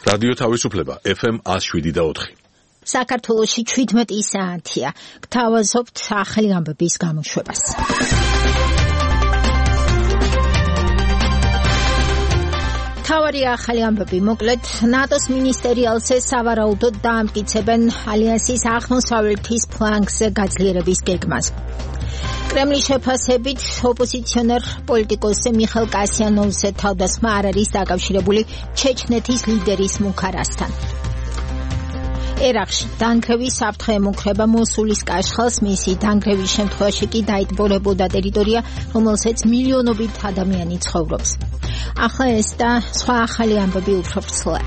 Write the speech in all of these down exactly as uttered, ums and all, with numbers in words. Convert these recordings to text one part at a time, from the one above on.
რადიო თავისუფლება ეფ ემ one oh seven და four. საქართველოში seventeen საათია. გთავაზობთ ახალი ამბების გამოშვებას. თავარი ახალი ამბები მოკლედ ნატოს მინისტერიალზე სავარაუდოდ დაამტკიცებენ ალიანსის აღმოსავლეთის ფლანგზე გაძლიერების გეგმას. კრემლის შეფასებით ოპოზიციონერ პოლიტიკოსზე მიხეილ კასიანოვზე თავდასხმა არ არის დაკავშირებული ჩეჩნეთის ლიდერის მუქარასთან. ერაყში დანგრევის საფრთხე ემუქრება მოსულის კაშხალს, მისი დანგრევის შემთხვევაში კი დაიტბორებოდა ტერიტორია, რომელზეც მილიონობით ადამიანი ცხოვრობს. ახლა ეს და სხვა ახალი ამბები უფრო ვრცლად.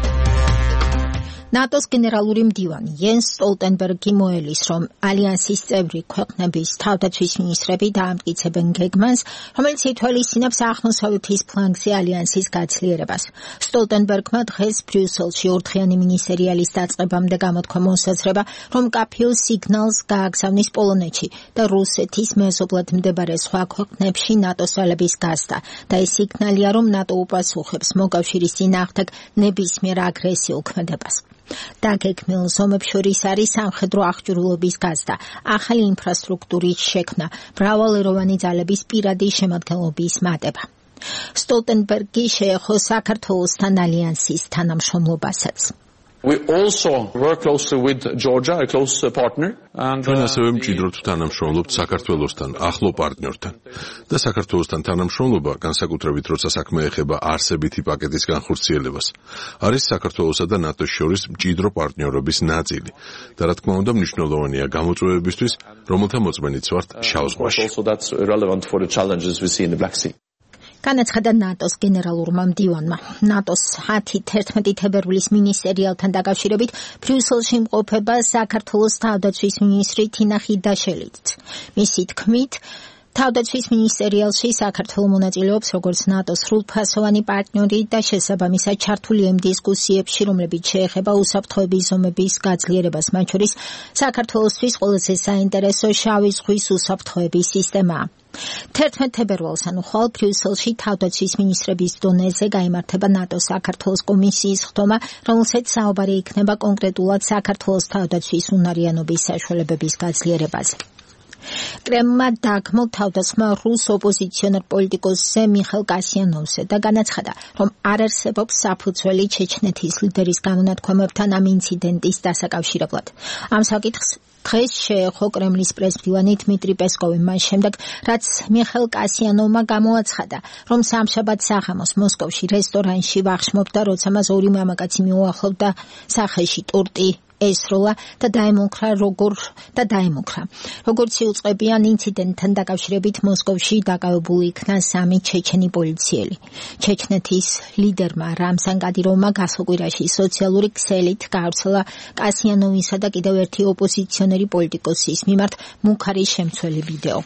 ნატოს გენერალური მდივანი იენს სტოლტენბერგი მოელის, რომ ალიანსის წევრი ქვეყნების თავდაცვის მინისტრები დაამტკიცებენ გეგმას, რომელიც ითვალისწინებს აღმოსავლეთის ფლანგზე ალიანსის გაძლიერებას. სტოლტენბერგმა დღეს ბრიუსელში ორდღიანი მინისტერიალის დაწყებამდე გამოთქვა მოსაზრება, რომ კაფეო სიგნალს გააგზავნის პოლონეთში და რუსეთის მეზობლად მდებარე სხვა ქვეყნებში ნატოს ძალების გასდა და ეს სიგნალია, რომ ნატო უპასუხებს მოკავშირის წინააღმდეგ ნებისმიერ აგრესიულ ქმედებას. დაგეგმილ ზომებს შორის არის სამხედრო აღჭურვილობის გაზრდა, ახალი ინფრასტრუქტურის შექმნა, მრავალეროვანი ძალების პირადი შემადგენლობის მატება. სტოლტენბერგი შეეხო საქართველოსთან ალიანსის თანამშრომლობასაც. We also work closely with Georgia, a close partner. ჩვენ ასევე მჭიდროდ თანამშრომლობთ საქართველოსთან, ახლო პარტნიორთან. და საქართველოსთან თანამშრომლობა, განსაკუთრებით როცა საქმე ეხება არსებითი პაკეტის განხორციელებას, არის საქართველოსა და ნატოს შორის მჭიდრო პარტნიორობის ნაწილი. და რა თქმა უნდა, მნიშვნელოვანია გამოწვევებისთვის, რომელთა მოწმენიც ვართ შავ ზღვაში. Also that's relevant for the challenges we see in the Black Sea. განაცხადა ნატოს გენერალურმა მდივანმა. ნატოს ten თებერვლის მინისტერიალთან დაკავშირებით ბრიუსელში იმყოფება საქართველოს თავდაცვის მინისტრი თინა ხიდაშელიც. მისი თქმით, თავდაცვის მინისტერიალში საქართველო მონაწილეობს როგორც ნატოს სრულფასოვანი პარტნიორი და შესაბამისად ჩართულია იმ დისკუსიებში, რომლებიც შეეხება უსაფრთხოების ზომების გაძლიერებას, მათ შორის საქართველოსთვის ყველაზე საინტერესო შავი ზღვის უსაფრთხოების სისტემაა. eleventh თებერვალს ანუ ხვალ ბრიუსელში თავდაცვის მინისტრების დონეზე გაიმართება ნატოს საქართველოს კომისიის ხდომა, რომელსაც საუბარი იქნება კონკრეტულად საქართველოს თავდაცვის უნარიანობის საშუალებების გაძლიერებაზე. კრემლმა დაგმო თავდასხმა რუს ოპოზიციონერ პოლიტიკოსზე მიხეილ კასიანოვზე და განაცხადა, რომ არ არსებობს საფუძველი ჩეჩნეთის ლიდერის გამონათქვამებთან ამ ინციდენტის დასაკავშირებლად. ამ საკითხს დღეს შეეხო კრემლის პრესმდივანი დმიტრი პესკოვი მას შემდეგ, რაც მიხეილ კასიანოვმა გამოაცხადა, რომ სამშაბათ საღამოს მოსკოვში რესტორანში ვახშმობდა, როცა მას ორი მამაკაცი მიუახლოვდა სახეში ტურტი ესროლა და დაემუქრა როგორ და დაემუქრა. როგორც იუწყებიან ინციდენტთან დაკავშირებით მოსკოვში დაკავებული იქნა სამი ჩეჩენი პოლიციელი. ჩეჩნეთის ლიდერმა რამზან კადიროვმა გასულ კვირაში სოციალური ქსელით გაავრცელა კასიანოვისა და კიდევ ერთი ოპოზიციონერი პოლიტიკოსის მიმართ მუქარი შემცველი ვიდეო.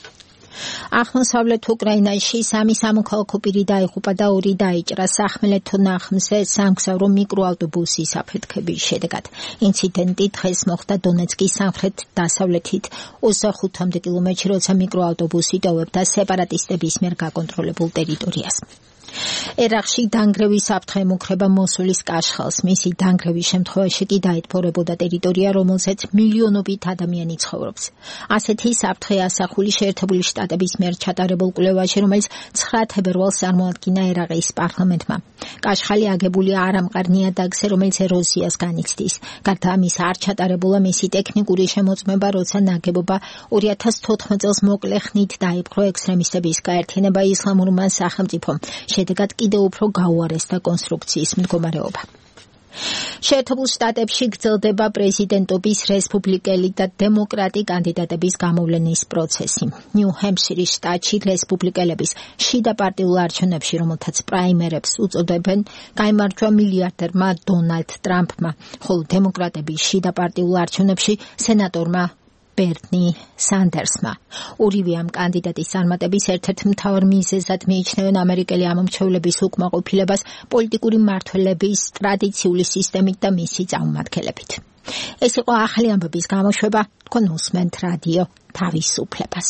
აღმოსავლეთ უკრაინაში სამი სამოქალაქო პირი დაიღუპა და ორი დაიჭრა სახმელეთო ნაღმზე სამგზავრო მიკროავტობუსის აფეთქების შედეგად. ინციდენტი დღეს მოხდა დონეცკის სამხრეთ-დასავლეთით ოცდახუთამდე კილომეტრში, როცა მიკროავტობუსი ტოვებდა სეპარატისტების მიერ გაკონტროლებულ ტერიტორიას. ერაყში დანგრევის საფრთხე ემუქრება მოსულის კაშხალს, მისი დანგრევის შემთხვევაში კი დაიტბორებოდა ტერიტორია, რომელზეც მილიონობით ადამიანი ცხოვრობს. ასეთი საფრთხე ასახული შეერთებული შტატების მიერ ჩატარებულ კვლევაში, რომელიც ცხრა თებერვალს წარმოადგინა ერაყის პარლამენტმა. კაშხალი აგებულია არამყარ ნიადაგზე, რომელიც ეროზიას განიცდის. გარდა ამისა, არ ჩატარებულა მისი ტექნიკური შემოწმება, როცა ნაგებობა ორი ათას თოთხმეტ წელს მოკლე ხნით დაიპყრო ექსტრემისტების გაერთიანება ისლამურმა სახელმწიფომ. შედეგად კიდევ უფრო გაუარესდა კონსტრუქციის მდგომარეობა. შეერთებულ შტატებში გრძელდება პრეზიდენტობის რესპუბლიკელი და დემოკრატი კანდიდატების გამოვლენის პროცესი. ნიუ-ჰემპშირის შტატში რესპუბლიკელების შიდა პარტიულ არჩევნებში, რომელთაც პრაიმერებს უწოდებენ, გაიმარჯვა მილიარდერმა დონალდ ტრამპმა, ხოლო დემოკრატების შიდა პარტიულ არჩევნებში სენატორმა ბერნი სანდერსმა. ორივე ამ კანდიდატის წარმატების ერთ-ერთ მთავარ მიზეზად მიიჩნევენ ამერიკელი ამომრჩევლების უკმაყოფილებას პოლიტიკური მმართველების ტრადიციული სისტემით და მისი წამომადგენლებით. ეს იყო ახალი ამბების გამოშვება, თქვენ უსმენთ რადიო თავისუფლებას.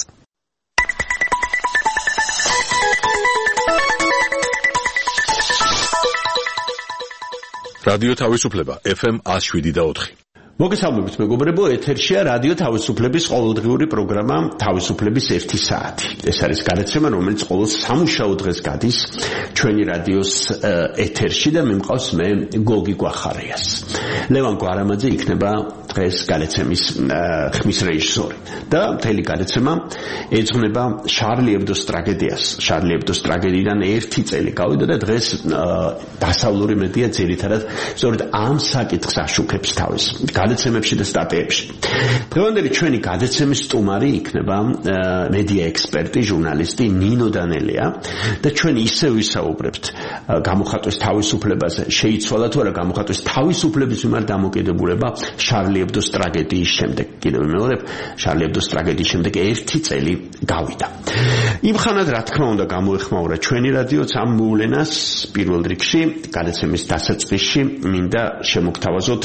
რადიო თავისუფლება ეფ ემ one oh seven და four. მოგესალმებით მეგობრებო, ეთერშია რადიო თავისუფლების ყოველდღიური პროგრამა თავისუფლების ერთი საათი. ეს არის გადაცემა, რომელიც ყოველ სამუშაო დღეს გადის ჩვენი რადიოს ეთერში და მე მყავს მე გოგი გვახარიას. ლევან გვარამაძე იქნება დღეს გადაცემის ხმის რეჟისორი და მთელი გადაცემა ეძღვნება შარლი ებდოს ტრაგედიას. შარლი ებდოს ტრაგედიიდან ერთი წელი გავიდა და დღეს დასავლური მედია ძირითადად სწორედ ამ საკითხს აშუქებს თავის გადაცემებში და სტატიებში. დღევანდელი ჩვენი გადაცემის სტუმარი იქნება მედია ექსპერტი, ჟურნალისტი ნინო დანელია და ჩვენ ისევ ვისაუბრებთ გამოხატვის თავისუფლებაზე. შეიცვალა თუ არა გამოხატვის თავისუფლების მიმართ დამოკიდებულება შარლი ებდოს ტრაგედიის შემდეგ. კიდევ ვიმეორებ, შარლი ებდოს ტრაგედიის შემდეგ ერთი წელი გავიდა. იმ ხანად რა თქმა უნდა გამოეხმაურა ჩვენი რადიოც ამ მოვლენას პირველ რიგში გადაცემის დასაწყისში მინდა შემოგთავაზოთ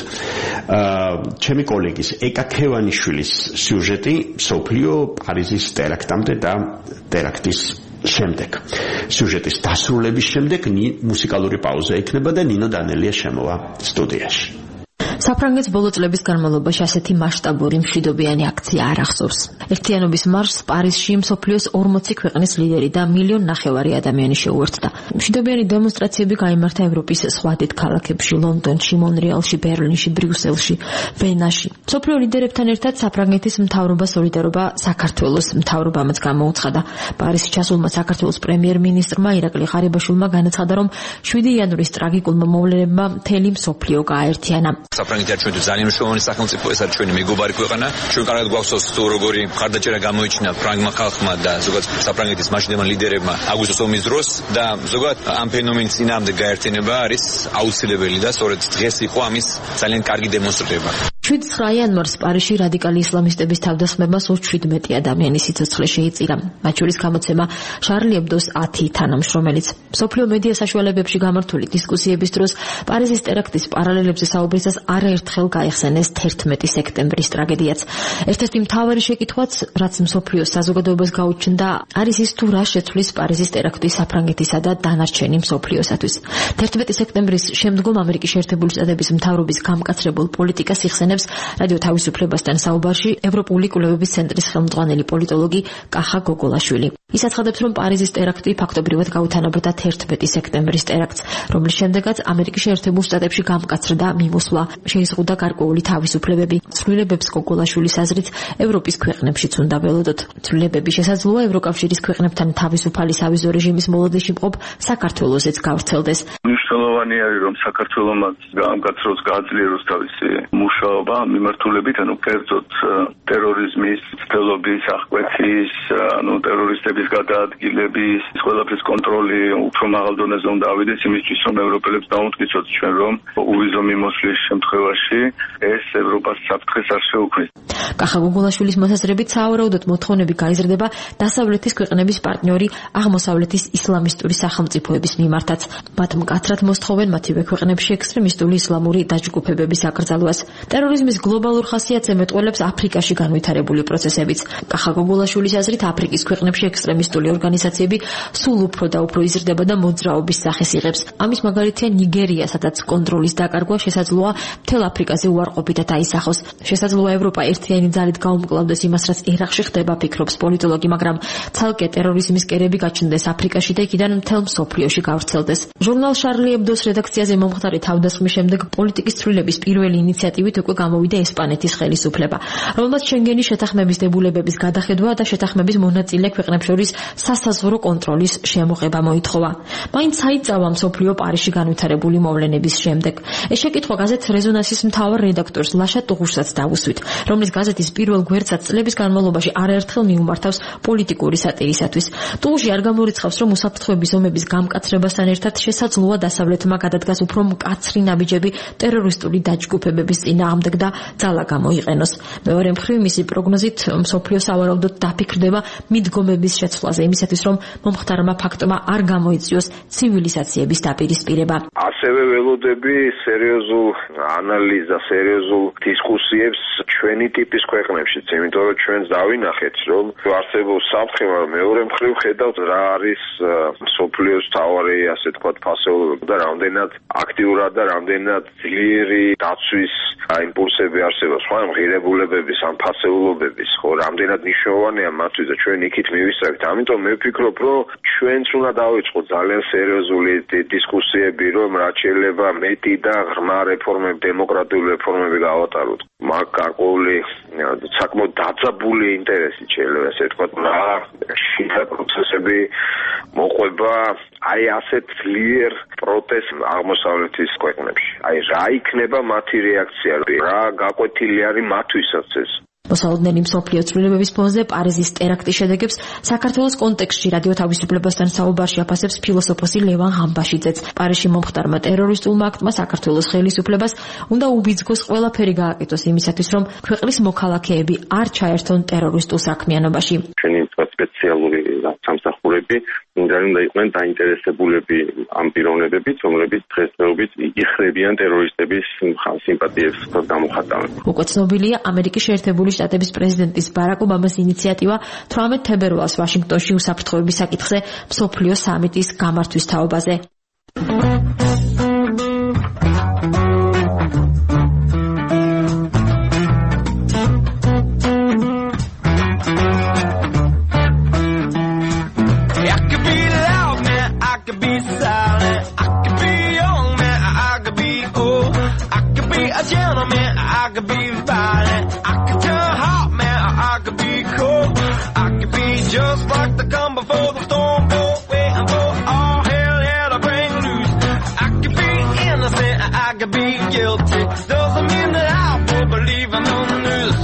ჩემი კოლეგის ეკა ქევანიშვილის სიუჟეტი სოფლიო პარიზის ტერაქტამდე და ტერაქტის შემდეგ. სიუჟეტის დასრულების შემდეგ მუსიკალური პაუზა იქნება და ნინო დანელია შემოვა სტუდიაში. საფრანგეთს ბოლო წლების განმავლობაში ასეთი მასშტაბური მშვიდობიანი აქცია არ ახსოვს. ერთიანობის მარშს პარიზში მსოფლიოს ორმოცი ქვეყნის ლიდერი და მილიონ ნახევარი ადამიანი შეუერთდა. მშვიდობიანი დემონსტრაციები გაიმართა ევროპის სხვა დიდ ქალაქებში, ლონდონში, მონრეალში, ბერლინში, ბრიუსელში, ვენაში. მსოფლიო ლიდერებთან ერთად საფრანგეთის მთავრობა სოლიდარობა საქართველოს მთავრობამაც გამოუცხადა. პარიზში ჩასულმა საქართველოს პრემიერ-მინისტრმა ირაკლი ღარიბაშვილმა განაცხადა, რომ შვიდი იანვრის ტრაგიკულმა მოვლენებმა მთელი მსოფლიო გააერთიანა. საფრანგეთი ჩვენ ძალიან მნიშვნელოვანი სახელმწიფო, ეს არის ჩვენი მეგობარი ქვეყანა. ჩვენ კარგად გვახსოვს თუ როგორი მხარდაჭერა გამოიჩინა ფრანგმა ხალხმა და ზოგადად საფრანგეთის მაშინდელმა ლიდერებმა აგვისტოს ომის დროს და ზოგადად ამ ფენომენის წინააღმდეგ გაერთიანება არის აუცილებელი და სწორედ დღეს იყო ამის ძალიან კარგი დემონსტრირება. შვიდი იანვარს პარიზში რადიკალი ისლამისტების თავდასხმებმა სულ შვიდმეტი ადამიანის სიცოცხლე შეიწირა. მათ შორის გამოცემა შარლი ებდოს ათი თანამშრომელიც. მსოფლიო მედია საშუალებებში გამართული დისკუსიების დროს პარიზის ტერაქტის პარალელებზე საუბრისას არაერთხელ გაიხსენეს თერთმეტი სექტემბრის ტრაგედიაც. ერთ-ერთი მთავარი შეკითხვაც, რაც მსოფლიოს საზოგადოებას გაუჩნდა, არის ის თუ რა შეცვლის პარიზის ტერაქტი საფრანგეთისა და დანარჩენი მსოფლიოსათვის. თერთმეტი სექტემბრის შემდგომ ამერიკის შეერთებული შტატების მთავრობის გამკაცრებულ პოლიტიკას იხსენებს რადიო თავისუფლებასთან საუბარში ევროპული კვლევების ცენტრის ხელმძღვანელი პოლიტოლოგი კახა გოგოლაშვილი. ის აცხადებს, რომ პარიზის ტერაქტი ფაქტობრივად გაუთანაბრდა თერთმეტი სექტემბრის ტერაქტს, რომლის შემდეგაც ამერიკის შეერთებულ შტატებში გამკაცრდა მიმოსვლა, შეიზღუდა გარკვეული თავისუფლებები. ცვლილებებს გოგოლაშვილის აზრით ევროპის ქვეყნებშიც უნდა ველოდოთ. ცვლილებები შესაძლოა ევროკავშირის ქვეყნებთან თავისუფალი სავიზო რეჟიმის მოლოდინში მყოფ საქართველოსეც გავრცელდეს. მნიშვნელოვანი არის, რომ საქართველოს გამკაცროს გააძლიეროს თავისი მუშაობა მიმართულებით, ანუ კერძოდ ტერორიზმის, ცდელობის, აღკვეთის, ანუ ტერორისტების გადაადგილების, ყველაფრის კონტროლი უფრო მაღალ დონეზე უნდა ავიდეს იმისთვის, რომ ევროპელებს დაუმტკიცოთ ჩვენ, რომ უვიზო მიმოსვლის შემთხვევაში ეს ევროპას საფრთხეს არ შეუქმნის. კახა გოგოლაშვილის მოსაზრებით საავარაუდოდ მოთხოვნები გაიზრდება დასავლეთის ქვეყნების პარტნიორი აღმოსავლეთის ისლამისტური სახელმწიფოების მიმართაც. მათ მკაცრად მოსთხოვენ მათივე ქვეყნებში ექსტრემისტული ისლამური დაჯგუფებების აკრძალვას. ტერორიზმის გლობალურ ხასიათს ემეტყველებს აფრიკაში განვითარებული პროცესებიც. კახა გოგოლაშვილის აზრით აფრიკის ქვეყნებში ექსტრემისტული ორგანიზაციები სულ უფრო და უფრო იზრდება და მოძრაობის სახეს იღებს. ამის მაგალითია ნიგერია, სადაც კონტროლის დაკარგვა შესაძლოა მთელ აფრიკაზე უარყოფით დაისახოს. შესაძლოა ევროპა ერთიანი ძალით გაუმკლავდეს იმას, რაც ერაყში ხდება, ფიქრობს პოლიტოლოგი, მაგრამ ცალკე ტერორიზმის კერები გაჩნდეს აფრიკაში და იქიდან მთელ მსოფლიოში გავრცელდეს. ჟურნალ შარლი ებდოს რედაქციაზე მომხდარი თავდასხმის შემდეგ პოლიტიკის ცვლილების პირველი ინიციატივით უკვე გამოვიდა ესპანეთის ხელისუფლება, რომელმაც შენგენის შეთანხმების დებულებების გადახედვა და შეთანხმების მონაწილე ქვეყნებს შორის სასაზღვრო კონტროლის შემოღება მოითხოვა. მაინც საიწავა მსოფლიო პარიზში განვითარებული მოვლენების შემდეგ. ეს შეკითხვა გაზეთ რეზონანსის მთავარ რედაქტორს ლაშა ტუღუშსაც დავუსვით, რომლის გაზეთის პირველ გვერდსაც წლების განმავლობაში არაერთხელ მიუმართავს პოლიტიკური სატირისათვის. ტუღუში არ გამორიცხავს, რომ უსაფრთხოების ომების გამკაცრებასთან ერთად შესაძლოა დასავლეთმა გადადგას უფრო მკაცრი ნაბიჯები ტერორისტული დაჯგუფებების წინააღმდეგ და ძალა გამოიყენოს. მეორე მხრივ მისი პროგნოზით მსოფლიო სავარაუდოდ დაფიქრდება მიდგომების შეცვლაზე იმისათვის, რომ მომხდარმა ფაქტმა არ გამოიწვიოს ცივილიზაციების დაპირისპირება. ასევე ველოდები სერიოზულ ანალიზს და სერიოზულ დისკუსიებს ჩვენი ტიპის ქვეყნებშიც, იმიტომ რომ ჩვენს დავინახეთ, რომ არსებობს საფრთხე, მაგრამ მეორე მხრივ ხედავთ რა არის მსოფლიოს თავარი, ასე თქვათ, ფასეულობები. და რამდენად აქტიურად და რამდენად ძლიერი დაცვის იმპულსები არსებობს, ხო, ღირებულებების, ამ ფასეულობების, ხო, რამდენად მნიშვნელოვანია მათთვის და ჩვენ იქით მივისწრებით. ამიტომ მე ვფიქრობ, რომ ჩვენც უნდა დავიწყოთ ძალიან სერიოზული დისკუსიები, რომ რაც შეიძლება მეტი და ღრმა რეფორმები, დემოკრატიული რეფორმები გავატაროთ. მაგ გარკვეული საკმაოდ დაძაბული ინტერესი შეიძლება ესე ვთქვათ, რა შიდა პროცესები მოყვება აი ასეთ ძლიერ პროტესტ აღმოსავლეთის ქვეყნებში. აი რა იქნება მათი რეაქცია, რა გაკვეთილი არის მათთვისაც ეს. მოსალოდნელი მსოფლიო ცვლილებების ფონზე პარიზის ტერაქტის შედეგებს საქართველოს კონტექსტში რადიო თავისუფლებასთან საუბარში აფასებს ფილოსოფოსი ლევან ღამბაშიძეც. პარიზში მომხდარმა ტერორისტულმა აქტმა საქართველოს ხელისუფლებას უნდა უბიძგოს ყველაფერი გააკეთოს იმისათვის, რომ ქვეყნის მოქალაქეები არ ჩაერთონ ტერორისტულ საქმიანობაში. ჩვენი სპეციალური სამსახურები უნდა იყვნენ დაინტერესებულები ამ პიროვნებებით, რომლებიც დღესდღეობით იხრებიან ტერორისტების სიმპათიებს გამოხატავენ. უკვე ცნობილია ამერიკის შეერთებული შტატების პრეზიდენტის ბარაკ ობამას ინიციატივა თვრამეტ თებერვალს ვაშინგტონში უსაფრთხოების საკითხზე მსოფლიო სამიტის გამართვის თაობაზე. Just like the calm before the storm, waiting for all hell yeah to break loose. I could be innocent, I could be guilty. Doesn't mean that I won't believe in the news.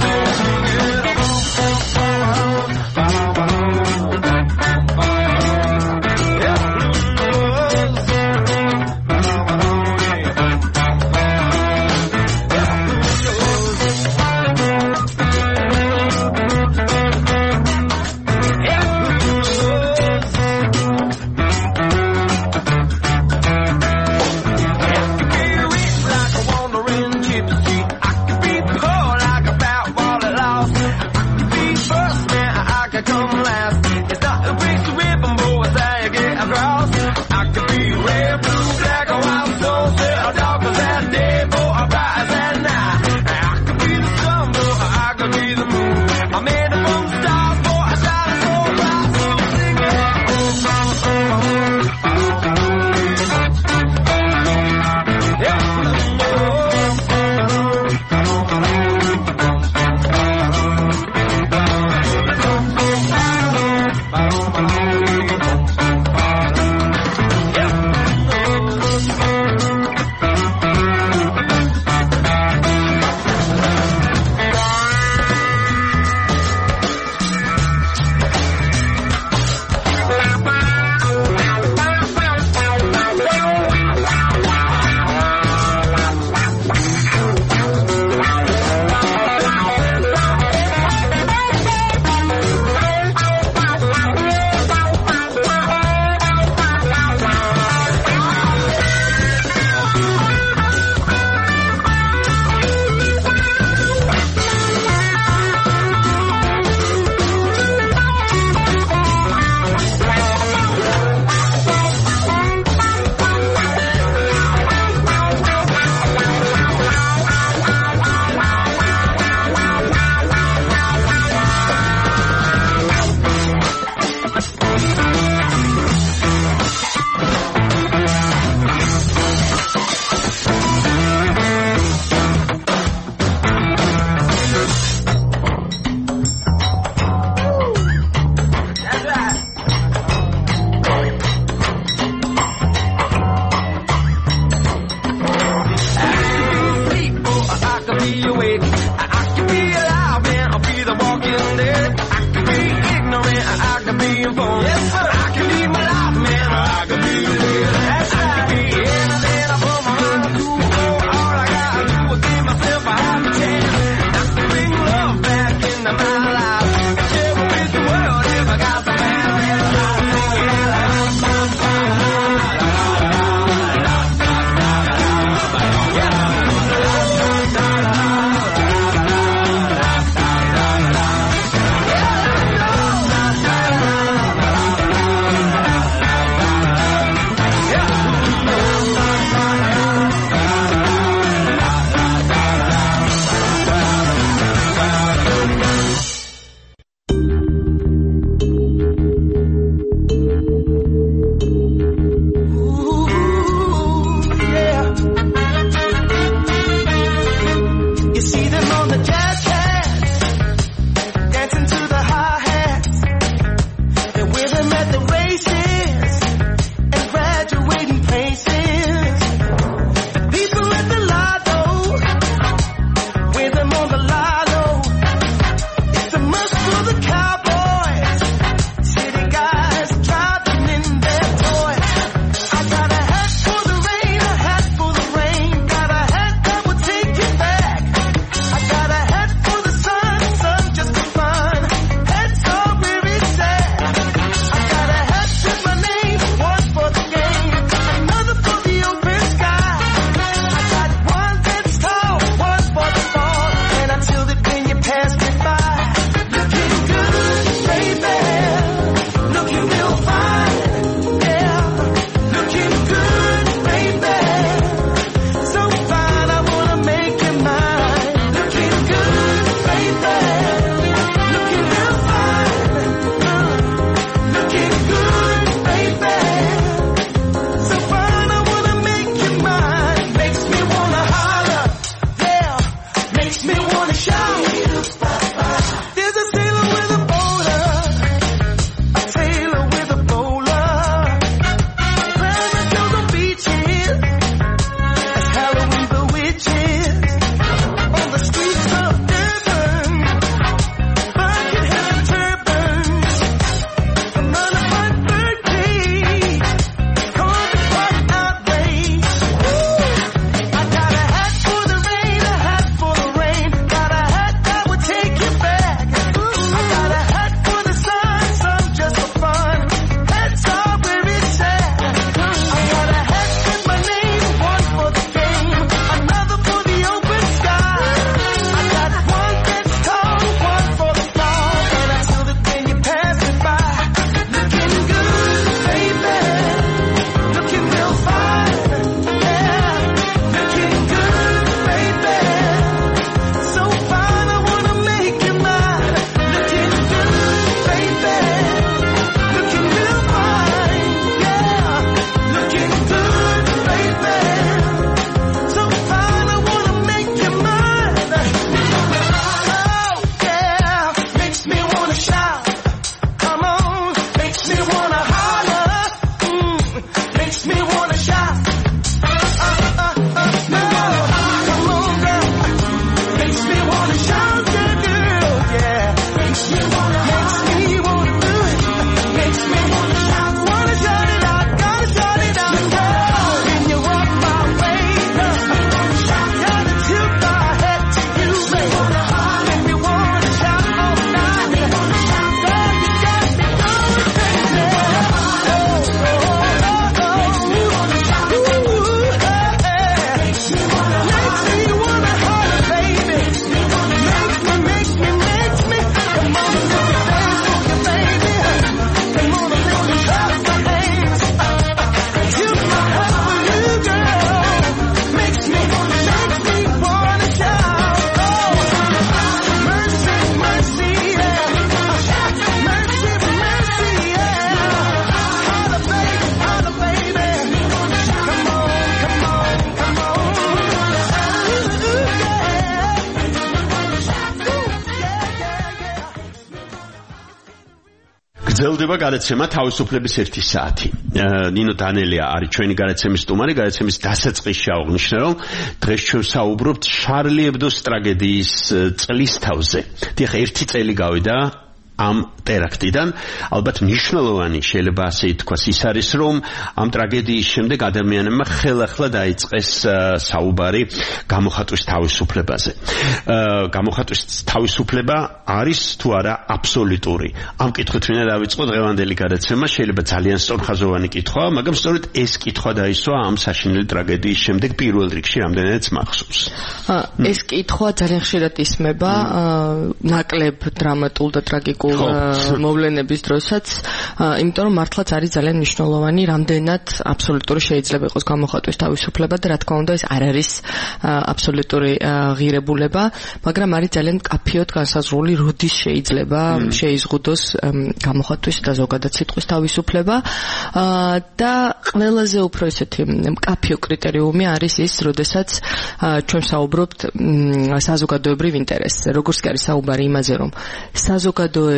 გრძელდება გადაცემა თავისუფლების ერთი საათი. ნინო დანელია არის ჩვენი გადაცემის სტუმარი, გადაცემის დასაწყისში აღნიშნა, რომ დღეს ჩვენ საუბრობთ შარლი ებდოს ტრაგედიის წლის თავზე. დიახ, ერთი წელი გავიდა ამ ტერაქტიდან, ალბათ მნიშვნელოვანი შეიძლება ასე ითქვას ის არის, რომ ამ ტრაგედიის შემდეგ ადამიანებმა ხელახლა დაიწყეს საუბარი გამოხატვის თავისუფლებაზე. გამოხატვის თავისუფლება არის თუ არა აბსოლუტური. ამ კითხვით ვინა დავიწყო დღევანდელი გადაცემა, შეიძლება ძალიან სწორხაზოვანი კითხვაა, მაგრამ სწორედ ეს კითხვა დაისვა ამ საშინელი ტრაგედიის შემდეგ პირველ რიგში რამდენადაც მახსოვს. ეს კითხვა ძალიან ხშირად ისმება ნაკლებ დრამატულ და ტრაგიკულ მოვლენების დროსაც, იმიტომ რომ მართლაც არის ძალიან მნიშვნელოვანი, რამდენად აბსოლუტური შეიძლება იყოს გამოხატვის თავისუფლება და რა თქმა უნდა ეს არ არის აბსოლუტური ღირებულება, მაგრამ არის ძალიან მკაფიოდ განსაზღვრული, როდის შეიძლება შეიზღუდოს გამოხატვის და ზოგადად სიტყვის თავისუფლება და ყველაზე უფრო ესეთი მკაფიო კრიტერიუმი არის ის, როდესაც ჩვენ საუბრობთ საზოგადოებრივ ინტერესზე, როგორც კი არის საუბარი იმაზე, რომ საზოგადოება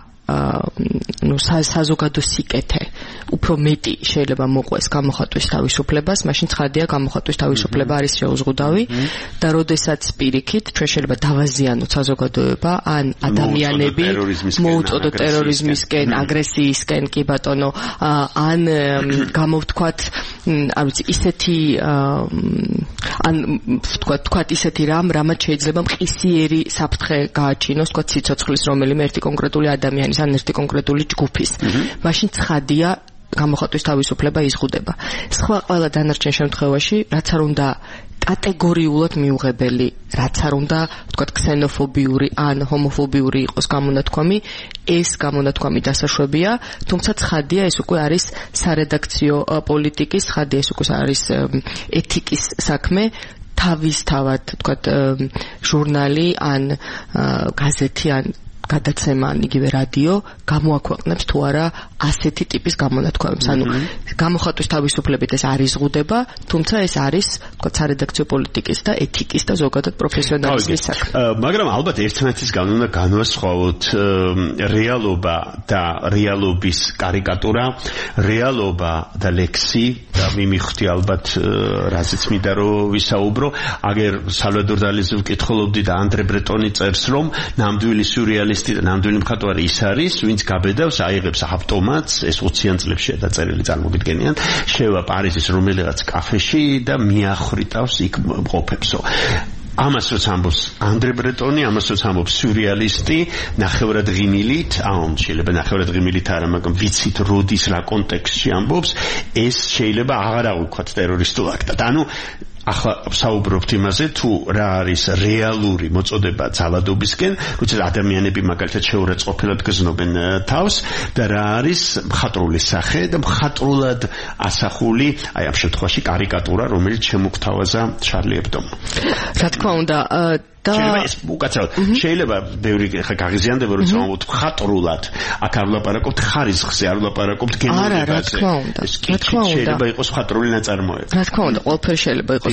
ну საზოგადო სიკეთე უფრო მეტი შეიძლება მოყვეს გამოხატვის თავისუფლებას, მაშინ ცხადია გამოხატვის თავისუფლება არის შეუზღუდავი და როდესაც პირიქით ჩვენ შეიძლება დავაზიანოთ საზოგადოება ან ადამიანები მოუწოდოთ ტერორიზმისკენ, აგრესიისკენ, კი ბატონო, ან გამოვთქვათ, არ ვიცი, ისეთი ან ვთქვათ, თქვათ ისეთი რამ, რამაც შეიძლება მყისიერი საფრთხე გააჩინოს, თქვათ სიცოცხლის რომელიმე ერთი კონკრეტული ადამიანის ან ერთი კონკრეტული ჯგუფის. მაშინ ცხადია გამოხატვის თავისუფლება იზღუდება. სხვა ყველა დანარჩენ შემთხვევაში, რაც არ უნდა კატეგორიულად მიუღებელი, რაც არ უნდა, ვთქვათ, ქსენოფობიური ან ჰომოფობიური იყოს გამონათქვამი, ეს გამონათქვამი დასაშვებია, თუმცა ცხადია ეს უკვე არის სარედაქციო პოლიტიკის, ცხადია ეს უკვე არის ეთიკის საქმე, თავისთავად, ვთქვათ, ჟურნალი ან გაზეთი ან გადაცემა ან იგივე რადიო გამოაქვეყნებს თუ არა ასეთი ტიპის გამონათქვამებს. ანუ გამოხატვის თავისუფლებით ეს არ იზღუდება, თუმცა ეს არის, ვთქვათ, სარედაქციო პოლიტიკის და ეთიკის და ზოგადად პროფესიონალიზმის საქმე. მაგრამ ალბათ ერთმანეთისგან უნდა განვასხვაოთ რეალობა და რეალობის კარიკატურა, რეალობა და ლექსი და მიმიხდი ალბათ რაზეც მინდა რომ ვისაუბრო, აგერ სალვადორ დალის ვკითხულობდი და ანდრე ბრეტონი წერს, რომ ნამდვილი სიურეალისტი და ნამდვილი მხატვარი ის არის, ვინც გაბედავს, აიღებს ავტომატს, ეს ოციან წლებშია დაწერილი, წარმოგიდგენიან, შევა პარიზის რომელიღაც კაფეში და მიახრიტავს იქ მყოფებსო. ამას როც ამბობს ანდრე ბრეტონი, ამას როც ამბობს სიურეალისტი, ნახევრად ღიმილით, აუ შეიძლება ნახევრად ღიმილით არა, მაგრამ ვიცით როდის რა კონტექსტში ამბობს, ეს შეიძლება აღარ აღვიქვათ ტერორისტულ აქტად. ანუ ახლა საუბრობთ იმაზე, თუ რა არის რეალური მოწოდება ძალადობისკენ, როცა ადამიანები მაგალითად შეურაცხყოფილად გზნობენ თავს და რა არის მხატვრული სახე და მხატვრულად ასახული, აი ამ შემთხვევაში კარიკატურა, რომელიც შემოგთავაზა შარლი ებდომ. რა თქმა უნდა, და შეიძლება ეს უკაცრავად შეიძლება ბევრი ხა გაღიზიანდება, როცა ვამბობთ მხატვრულად, აქ არ ვლაპარაკობთ ხარისხზე, არ ვლაპარაკობთ გენოვებაზე. არა, რა თქმა უნდა. რა თქმა უნდა. შეიძლება იყოს მხატვრული ნაწარმოები. რა თქმა უნდა, ყველაფერი შეიძლება იყოს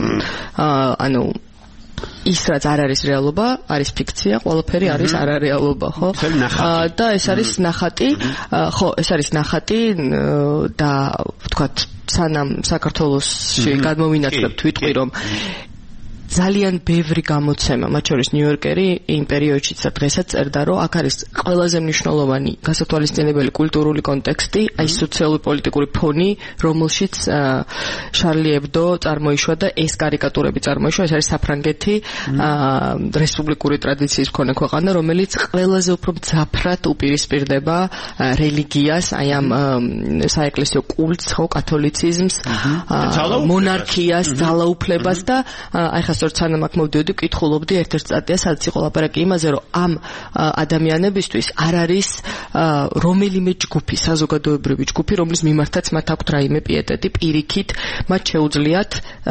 ანუ ის რაც არ არის რეალობა, არის ფიქცია, ყველაფერი არის არარეალობა, ხო? და ეს არის ნახატი, ხო, ეს არის ნახატი და ვთქვათ, სანამ საქართველოსში გადმოვინაცვლებთ, ვიტყვი რომ ძალიან ბევრი გამოცემა, მათ შორის ნიუ-იორკერი იმ პერიოდშიც და დღესაც წერდა, რომ აქ არის ყველაზე მნიშვნელოვანი გასათვალისწინებელი კულტურული კონტექსტი, აი სოციალური პოლიტიკური ფონი, რომელშიც შარლი ებდო წარმოიშვა და ეს კარიკატურები წარმოიშვა, ეს არის საფრანგეთი, რესპუბლიკური ტრადიციის მქონე ქვეყანა, რომელიც ყველაზე უფრო მძაფრად უპირისპირდება რელიგიას, აი ამ საეკლესიო კულტს, ხო, კათოლიციზმს, მონარქიას, ძალაუფლებას და აი ხა სწორედ სანამ აქ მოვდიოდი, ვკითხულობდი ერთ-ერთ სტატიას, სადაც იყო ლაპარაკი იმაზე, რომ ამ ადამიანებისთვის არ არის რომელიმე ჯგუფი, საზოგადოებრივი ჯგუფი, რომლის მიმართაც მათ აქვთ რაიმე პიეტეტი, პირიქით, მათ შეუძლიათ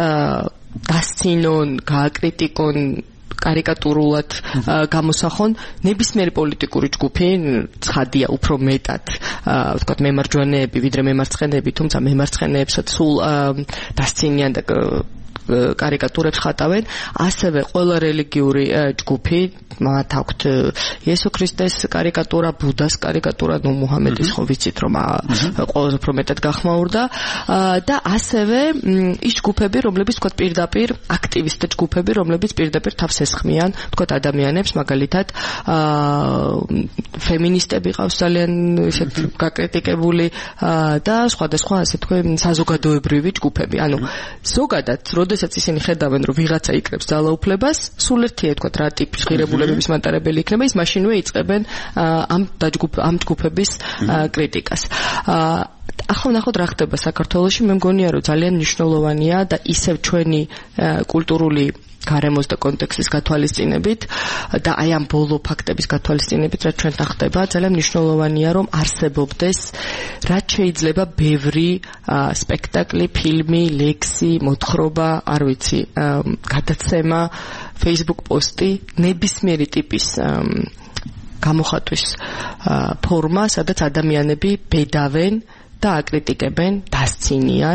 დასცინონ, გააკრიტიკონ, კარიკატურულად გამოსახონ ნებისმიერი პოლიტიკური ჯგუფი, ცხადია უფრო მეტად, ვთქვათ, მემარჯვენეები, ვიდრე მემარცხენეები, თუმცა მემარცხენეებსაც სულ დასცინიან და კარიკატურებს ხატავენ, ასევე ყველა რელიგიური ჯგუფი, მათ აქვთ იესო ქრისტეს კარიკატურა, ბუდას კარიკატურა, ნუ მუჰამედის ხო ვიცით რომ ყველაზე უფრო მეტად გახმაურდა და ასევე ის ჯგუფები, რომლებიც თქო პირდაპირ აქტივისტ ჯგუფები, რომლებიც პირდაპირ თავს ესხმიან თქო ადამიანებს, მაგალითად ფემინისტები ყავს ძალიან ისეთ გაკრიტიკებული და სხვადასხვა ასე თქვი საზოგადოებრივი ჯგუფები. ანუ ზოგადად, როდესაც ისინი ხედავენ, რომ ვიღაცა იკრებს ძალაუფლებას, სულ ერთია თქვა რა ტიპის ღირებულებების მატარებელი იქნება, ის მაშინვე იწყებენ ამ დაჯგუფ ამ ჯგუფების კრიტიკას. ახლა ნახოთ რა ხდება საქართველოში, მე მგონია რომ ძალიან მნიშვნელოვანია და ისევ ჩვენი კულტურული გარემოს და კონტექსტის გათვალისწინებით და აი ამ ბოლო ფაქტების გათვალისწინებით, რაც ჩვენთან ხდება, ძალიან მნიშვნელოვანია რომ არსებობდეს რაც შეიძლება ბევრი სპექტაკლი, ფილმი, ლექსი, მოთხრობა, არ ვიცი, გადაცემა, Facebook პოსტი, ნებისმიერი ტიპის გამოხატვის ფორმა, სადაც ადამიანები ბედავენ და აკრიტიკებენ, დასცინიან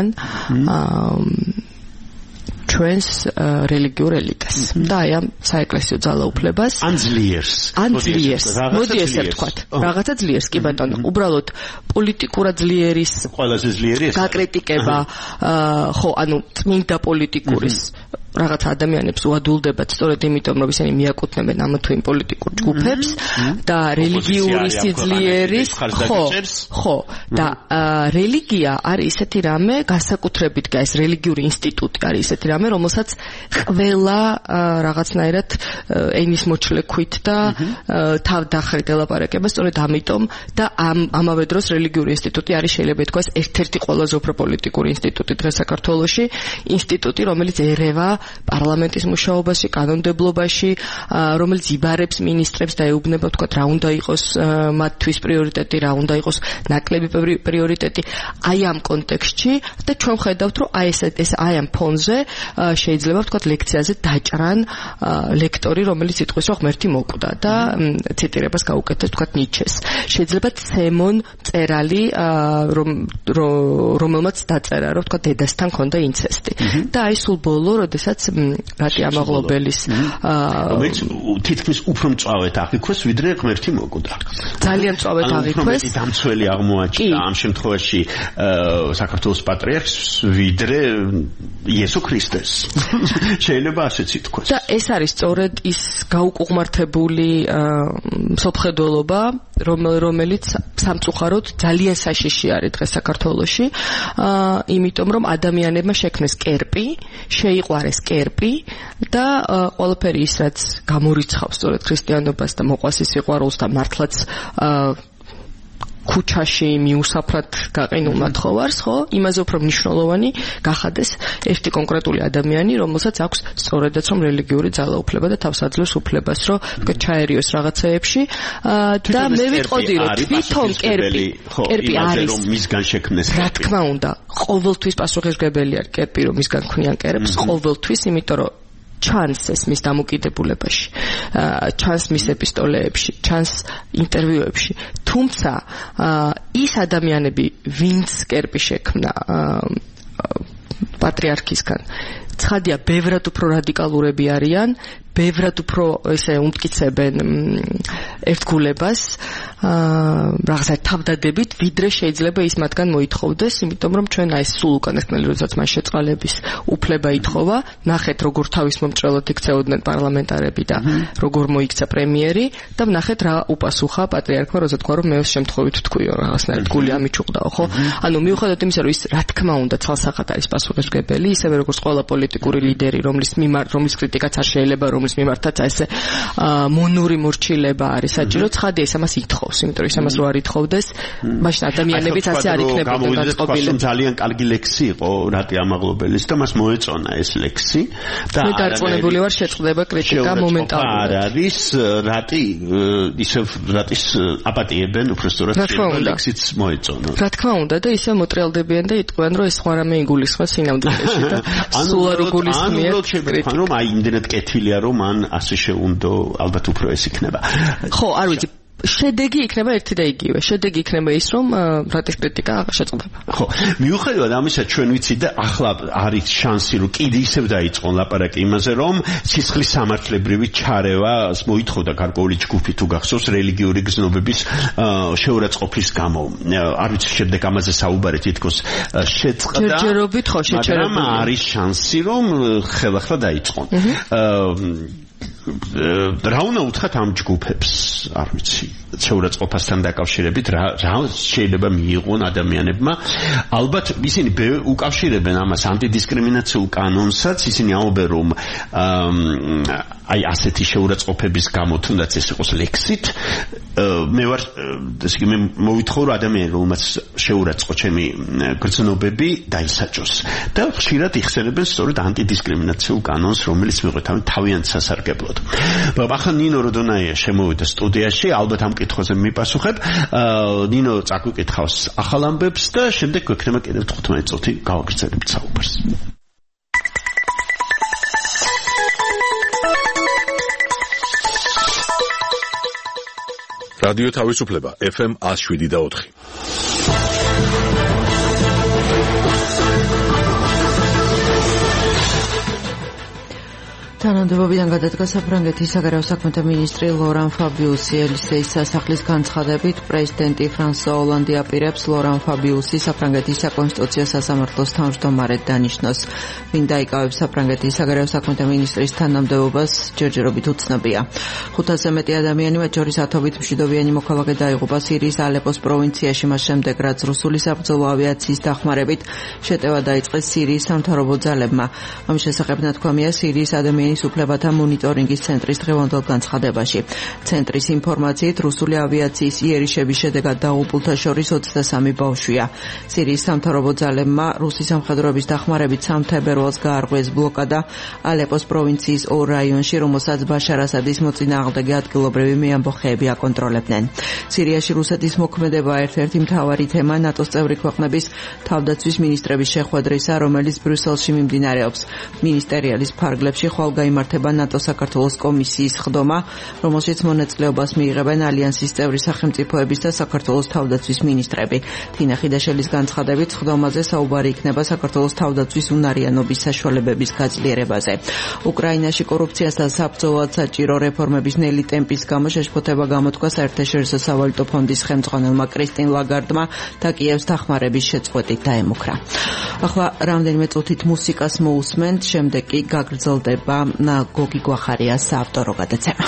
ჩვენს რელიგიურ ელიტას და აი ამ საეკლესიო ძალაუფლებას ან ძლიერს ან ძლიერს მოდი ესე ვთქვათ რაღაცა ძლიერს კი ბატონო უბრალოდ პოლიტიკურად ძლიერის ყველაზე ძლიერი ეს გაკრიტიკება ხო ანუ წმინდა პოლიტიკურის რაღაც ადამიანებს უადულდებათ სწორედ იმიტომ რომ ისინი მიაკუთვნებენ ამ თუ იმ პოლიტიკურ ჯგუფებს და რელიგიური სიძლიერის ხო ხო და რელიგია არის ისეთი რამე განსაკუთრებით და ეს რელიგიური ინსტიტუტი არის ისეთი რამე რომელსაც ყველა რაღაცნაირად ენის მოჩლექვით და თავდახრით ელაპარაკება სწორედ ამიტომ და ამ ამავე დროს რელიგიური ინსტიტუტი არის შეიძლება ითქვას ერთ-ერთი ყველაზე უფრო პოლიტიკური ინსტიტუტი დღეს საქართველოში ინსტიტუტი რომელიც ერევა პარლამენტის მუშაობაში, კანონმდებლობაში, რომელიც იბარებს ministrებს და ეუბნება თქვა რა უნდა იყოს მათთვის პრიორიტეტი, რა უნდა იყოს ნაკლები პრიორიტეტი. აი ამ კონტექსტში და ჩვენ ხედავთ რომ აი ეს ეს აი ამ ფონზე შეიძლება თქვა ლექციაზე დაჭრან ლექტორი, რომელიც იტყვის რომ ღმერთი მოკვდა და ციტირებას გაუკეთებს თქვა ნიჩეს. შეიძლება სემონ წერალი რომ რომელმაც დაწერა რომ თქვა დედასთან ქონდა ინცესტი. და აი სულ ბოლო, როდესაც რატი ამაღლობელის რომელიც თითქმის უფრო მწვავედ აღიქვეს ვიდრე ღმერთი მოკვდა. ძალიან მწვავედ აღიქვეს. უფრო დამცველი აღმოაჩნდა ამ შემთხვევაში საქართველოს პატრიარქს ვიდრე იესო ქრისტეს. შეიძლება ასეც ითქვას. და ეს არის სწორედ ის გაუკუღმართებული სოფხედველობა, რომელიც სამწუხაროდ ძალიან საშიში არის დღეს საქართველოში, იმიტომ რომ ადამიანებმა შექმნეს კერპი, შეიყვარეს კერპი და ყველაფერი ის რაც გამორიცხავს სწორედ ქრისტიანობას და მოყვას ის სიყვარულს და მართლაც ქუჩაში მიუსაფრად გაყინულ ნათხოვარს, ხო? იმაზე უფრო მნიშვნელოვანი გახადეს ერთი კონკრეტული ადამიანი, რომელსაც აქვს სწორედაც რომ რელიგიური ძალაუფლება და თავს აძლევს უფლებას, რომ თქვა ჩაერიოს რაღაცეებში და მე ვიტყოდი რომ თვითონ კერპი კერპი არის რომ მისგან შექმნეს რა თქმა უნდა, ყოველთვის პასუხისმგებელი არის კერპი რომ მისგან ქმნიან კერპს, ყოველთვის, იმიტომ რომ ჩანს ეს მის დამოკიდებულებაში, ჩანს მის ეპისტოლეებში, ჩანს ინტერვიუებში. თუმცა ის ადამიანები, ვინც კერპი შექმნა პატრიარქისგან, ცხადია, ბევრად უფრო რადიკალურები არიან, ბევრად უფრო ესე უმტკიცებენ ერთგულებას, რაღაცა თავდადებით, ვიდრე შეიძლება ის მათგან მოითხოვდეს, იმიტომ რომ ჩვენ აი სულ უკანასკნელი როდესაც მას შეწყალების უფლება ითხოვა, ნახეთ როგორ თავის მომჭრელად იქცეოდნენ პარლამენტარები და როგორ მოიქცა პრემიერი და ნახეთ რა უპასუხა პატრიარქმა, როცა თქვა რომ მე ეს შემთხვევით თქვიო რაღაცნაირად გული ამიჩუყდაო, ხო? ანუ მიუხედავად იმისა, რომ ის რა თქმა უნდა ცალსახად არის პასუხისმგებელი, ისევე როგორც ყველა პოლიტიკური ლიდერი, რომლის მიმართ, რომლის კრიტიკაც არ შეიძლება რომ მიმართაც ესე მონური მორჩილება არის საჭირო, ცხადია ის ამას ითხოვს, იმიტომ რომ ის ამას რო არ ითხოვდეს, მაშინ ადამიანებიც ასე არ იქნებოდნენ დაწყობილი. ძალიან კარგი ლექსი იყო რატი ამაღლობელის და მას მოეწონა ეს ლექსი და მე დარწმუნებული ვარ შეწყდება კრიტიკა მომენტალურად. არ არის რატი ისევ რატის აპატიებენ უბრალოდ ლექსიც მოეწონა. რა თქმა უნდა და ისე მოტრიალდებიან და იტყვიან რომ ეს სხვა რამე იგულისხმეს სინამდვილეში და სულ არ იგულისხმიათ კრიტიკა. რომ აი იმდენად კეთილია რომ ან ასე შეუნდო ალბათ უფრო ეს იქნება. ხო, არ ვიცი, შედეგი იქნება ერთი და იგივე. შედეგი იქნება ის, რომ რატის კრიტიკა აღარ შეწყდება. ხო, მიუხედავად ამისა ჩვენ ვიცით და ახლა არის შანსი, რომ კიდე ისევ დაიწყონ ლაპარაკი იმაზე, რომ სისხლის სამართლებრივი ჩარევას მოითხოვდა გარკვეული ჯგუფი თუ გახსოვს რელიგიური გზნობების შეურაცხყოფის გამო. არ ვიცი შემდეგ ამაზე საუბარი თითქოს შეწყდა. ჯერჯერობით ხო შეჩერებული. მაგრამ არის შანსი, რომ ხელახლა დაიწყონ. რა უნდა უთხრათ ამ ჯგუფებს, არ ვიცი, შეურაცხყოფასთან დაკავშირებით რა რა შეიძლება მიიღონ ადამიანებმა. ალბათ ისინი უკავშირებენ ამას ანტიდისკრიმინაციულ კანონსაც, ისინი ამბობენ, რომ აი ასეთი შეურაცხყოფების გამო თუნდაც ეს იყოს ლექსით, მე ვარ ესე მე მოვითხოვ რომ ადამიანი რომელმაც შეურაცხყო ჩემი გრძნობები დაისაჯოს და ხშირად იხსენებენ სწორედ ანტიდისკრიმინაციულ კანონს, რომელიც მიყვეთავენ თავიანთ სასარგებლოდ. ახლა ნინო როდონაია შემოვიდა სტუდიაში, ალბათ ამ კითხვაზე მიპასუხებ. ნინო წაგვიკითხავს ახალ ამბებს და შემდეგ გვექნება კიდევ თხუთმეტი წუთი გავაგრძელებთ საუბარს. რადიო თავისუფლება ეფ ემ one oh seven და four. თანამდებობიდან გადადგა საფრანგეთის საგარეო საქმეთა მინისტრი ლორან ფაბიუსი. ელისეის სასახლის განცხადებით პრეზიდენტი ფრანსუა ოლანდი აპირებს ლორან ფაბიუსი საფრანგეთის საკონსტიტუციო სასამართლოს თავმჯდომარედ დანიშნოს. ვინ დაიკავებს საფრანგეთის საგარეო საქმეთა მინისტრის თანამდებობას ჯერჯერობით უცნობია. ხუთასზე მეტი ადამიანი, მათ შორის ათობით მშვიდობიანი მოქალაქე დაიღუპა სირიის ალეპოს პროვინციაში, მას შემდეგ რაც რუსული საბრძოლო ავიაციის დახმარებით შეტევა დაიწყეს სირიის სამთავრობო ძალებმა. ამის შესახებ ნათქვამია სირიის ადამიანის უფლებათა მონიტორინგის ცენტრის დღევანდელ განცხადებაში. ცენტრის ინფორმაციით რუსული ავიაციის იერიშების შედეგად დაღუპულთა შორის ოცდასამი ბავშვია. სირიის სამთავრობო ძალებმა რუსი სამხედროების დახმარებით სამი თებერვალს გაარღვიეს ბლოკადა ალეპოს პროვინციის ორ რაიონში, რომელსაც ბაშარ ასადის მოწინააღმდეგე ადგილობრივი მეამბოხეები აკონტროლებდნენ. სირიაში რუსეთის მოქმედება ერთ-ერთი მთავარი თემა ნატოს წევრი ქვეყნების თავდაცვის მინისტრების შეხვედრისა, რომელიც ბრიუსელში მიმდინარეობს. მინისტერიალის ფარგლებში ხვალ გაიმართება ნატო საქართველოს კომისიის ხდომა, რომელშიც მონაწილეობას მიიღებენ ალიანსის წევრი სახელმწიფოების და საქართველოს თავდაცვის მინისტრები. თინა ხიდაშელის განცხადებით ხდომაზე საუბარი იქნება საქართველოს თავდაცვის უნარიანობის საშუალებების გაძლიერებაზე. უკრაინაში კორუფციას და საბრძოლოდ საჭირო რეფორმების ნელი ტემპის გამო შეშფოთება გამოთქვა საერთაშორისო სავალუტო ფონდის ხელმძღვანელმა კრისტინ ლაგარდმა და კიევს დახმარების შეწყვეტით დაემუქრა. ახლა რამდენიმე წუთით მუსიკას მოусმენთ, შემდეგ კი გაგრძელდება გოგი გვახარიას საავტორო გადაცემა.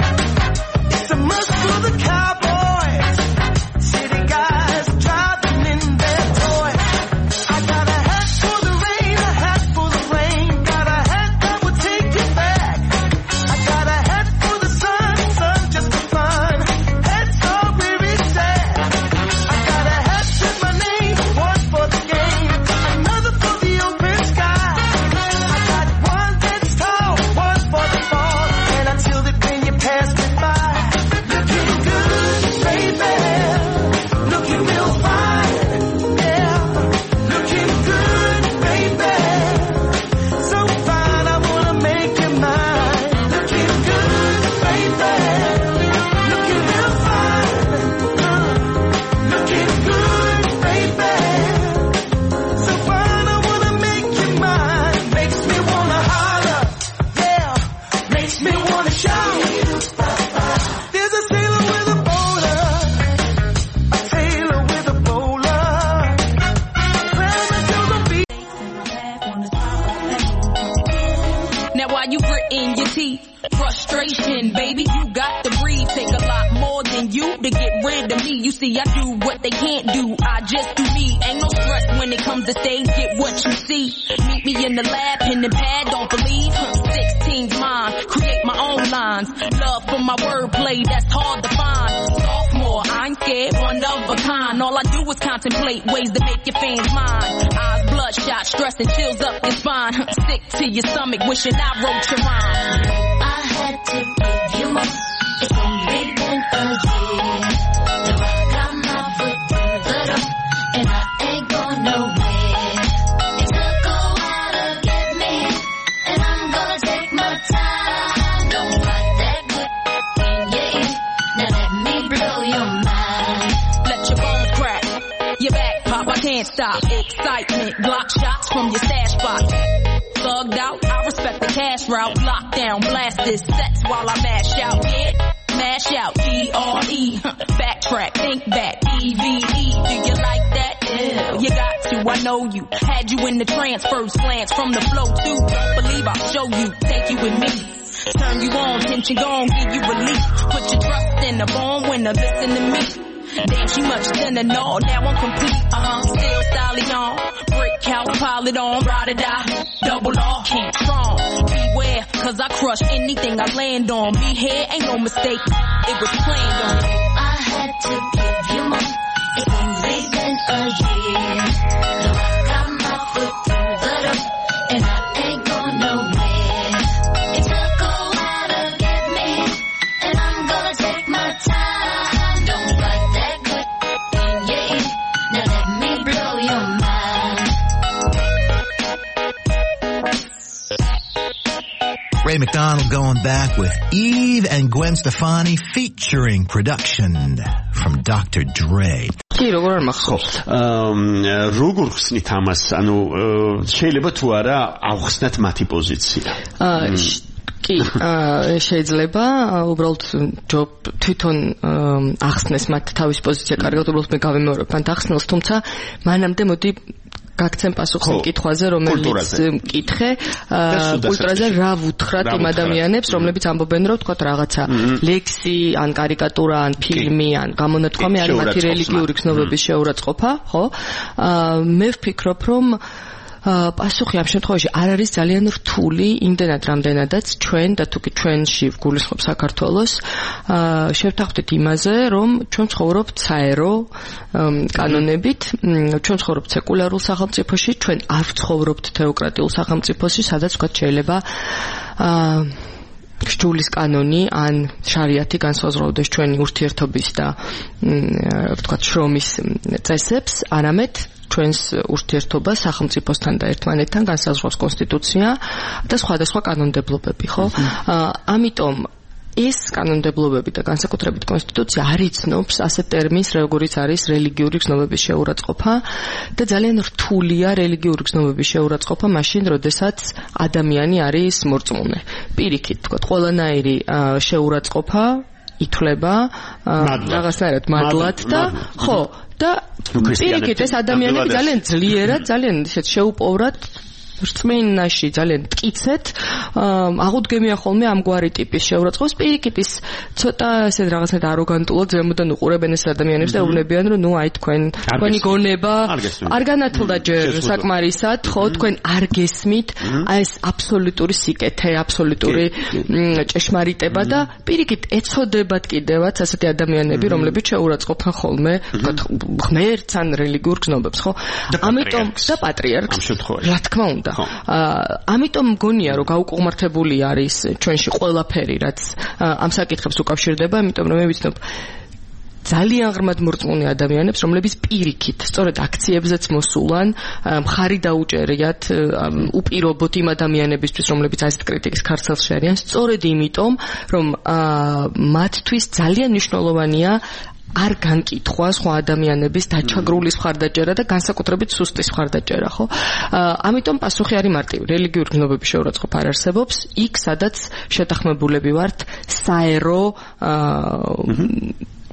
Cowboys, city guys driving frustration, baby. You got to breathe. Take a lot more than you to get rid of me. You see, I do what they can't do. I just do me. Ain't no stress when it comes to stage. Get what you see. Meet me in the lab, pen and pad. Don't believe. Sixteen's mine. Create my own lines. Love for my wordplay. That's hard to find. Sophomore, I ain't scared. One of a kind. All I do is contemplate ways to make your fans mine. Eyes bloodshot, stress and chills up your spine. Sick to your stomach, wishing I wrote your rhyme. I had to give you more. It's only been a year. Now I got my foot through the door, and I ain't going nowhere. It took a while to get me, and I'm gonna take my time. Don't fight that good in your ear. Now let me blow your mind. Let your bones crack. Your back pop, I can't stop. Excitement, block shots from your stash box. Thugged out, I respect the cash route. Lockdown, blast this sets while I mash out. Yeah, mash out. E R E, backtrack, think back. E V E, do you like that? Yeah, you got to. I know you. Had you in the trance, first glance from the flow too. Don't believe I'll show you, take you with me. Turn you on, tension gone, give you relief. Put your trust in the born winner, listen to me. Damn, she much thinner, no, now I'm complete, uh-huh, still stallion, brick house, pile it on, ride or die, double R, can't strong, beware, cause I crush anything I land on, be here, ain't no mistake, it was planned on. I had to give you more, it's only been a year, now I got my foot through the door, and I ain't going nowhere, it took a while to get me, and I'm gonna take my time. Ray McDonald going back with Eve and Gwen Stefani featuring production from Doctor Dre. კი როგორ არ მახსოვს როგორ ხსნით ამას ანუ შეიძლება თუ არა ავხსნათ მათი პოზიცია კი შეიძლება უბრალოდ ჯობ თვითონ ახსნეს მათ თავის პოზიცია კარგად უბრალოდ მე გავიმეორებ მათ ახსნელს თუმცა მანამდე მოდი გაგცემ პასუხი მკითხვაზე რომელიც მკითხე კულტურაზე რა ვუთხრათ იმ ადამიანებს რომლებიც ამბობენ რომ თქვათ რაღაცა ლექსი ან კარიკატურა ან ფილმი ან გამონათქვამი არის მათი რელიგიური გზნობების შეურაცხყოფა ხო მე ვფიქრობ რომ პასუხი ამ შემთხვევაში არ არის ძალიან რთული იმდენად რამდენადაც ჩვენ და თუკი ჩვენში ვგულისხმობ საქართველოს შევთანხმდით იმაზე რომ ჩვენ ცხოვრობთ საერო კანონებით ჩვენ ცხოვრობთ სეკულარულ სახელმწიფოში ჩვენ არ ცხოვრობთ თეოკრატიულ სახელმწიფოში სადაც ვთქვათ შეიძლება გსჯულის კანონი ან შარიათი განსაზღვრავდეს ჩვენი ურთიერთობის და ვთქვათ შრომის წესებს არამედ ჩვენს ურთიერთობას სახელმწიფოსთან და ერთმანეთთან განსაზღვრავს კონსტიტუცია და სხვადასხვა კანონმდებლობები, ხო? ამიტომ ეს კანონმდებლობები და განსაკუთრებით კონსტიტუცია არ იცნობს ასეთ ტერმინს, როგორიც არის რელიგიური გზნობების შეურაცხყოფა და ძალიან რთულია რელიგიური გზნობების შეურაცხყოფა მაშინ, როდესაც ადამიანი არის მორწმუნე. პირიქით, თქვათ, ყველანაირი შეურაცხყოფა ითვლება რაღაცნაირად მადლად და ხო და პირიქით ეს ადამიანები ძალიან ძლიერად, ძალიან ისეთ შეუპოვრად რწმენაში ძალიან მტკიცეთ აღუდგემია ხოლმე ამგვარი ტიპის შეურაცხყოფას პირიქით ის ცოტა ესეთ რაღაცნაირად აროგანტულად ზემოდან უყურებენ ეს ადამიანებს და ეუბნებიან რომ ნუ აი თქვენ თქვენი გონება არ განათლდა ჯერ საკმარისად ხო თქვენ არ გესმით აი ეს აბსოლუტური სიკეთე აბსოლუტური ჭეშმარიტება და პირიქით ეცოდებათ კიდევაც ასეთი ადამიანები რომლებიც შეურაცხყოფენ ხოლმე თქვათ ღმერთს ან რელიგიურ გზნობებს ხო ამიტომ და პატრიარქს რა თქმა უნდა ამიტომ მგონია რომ გაუკუღმართებული არის ჩვენში ყველაფერი რაც ამ საკითხებს უკავშირდება იმიტომ რომ მე ვიცნობ ძალიან ღრმად მორწმუნე ადამიანებს რომლებიც პირიქით სწორედ აქციებზეც მოსულან მხარი დაუჭერიათ უპირობოდ იმ ადამიანებისთვის რომლებიც ასეთ კრიტიკის ქარცელს შერიან სწორედ იმიტომ რომ მათთვის ძალიან მნიშვნელოვანია არ განკითხვა სხვა ადამიანების დაჩაგრულის მხარდაჭერა და განსაკუთრებით სუსტის მხარდაჭერა, ხო? ამიტომ პასუხი არის მარტივი. რელიგიური გზნობების შეურაცხყოფა არ არსებობს. იქ სადაც შეთანხმებულები ვართ საერო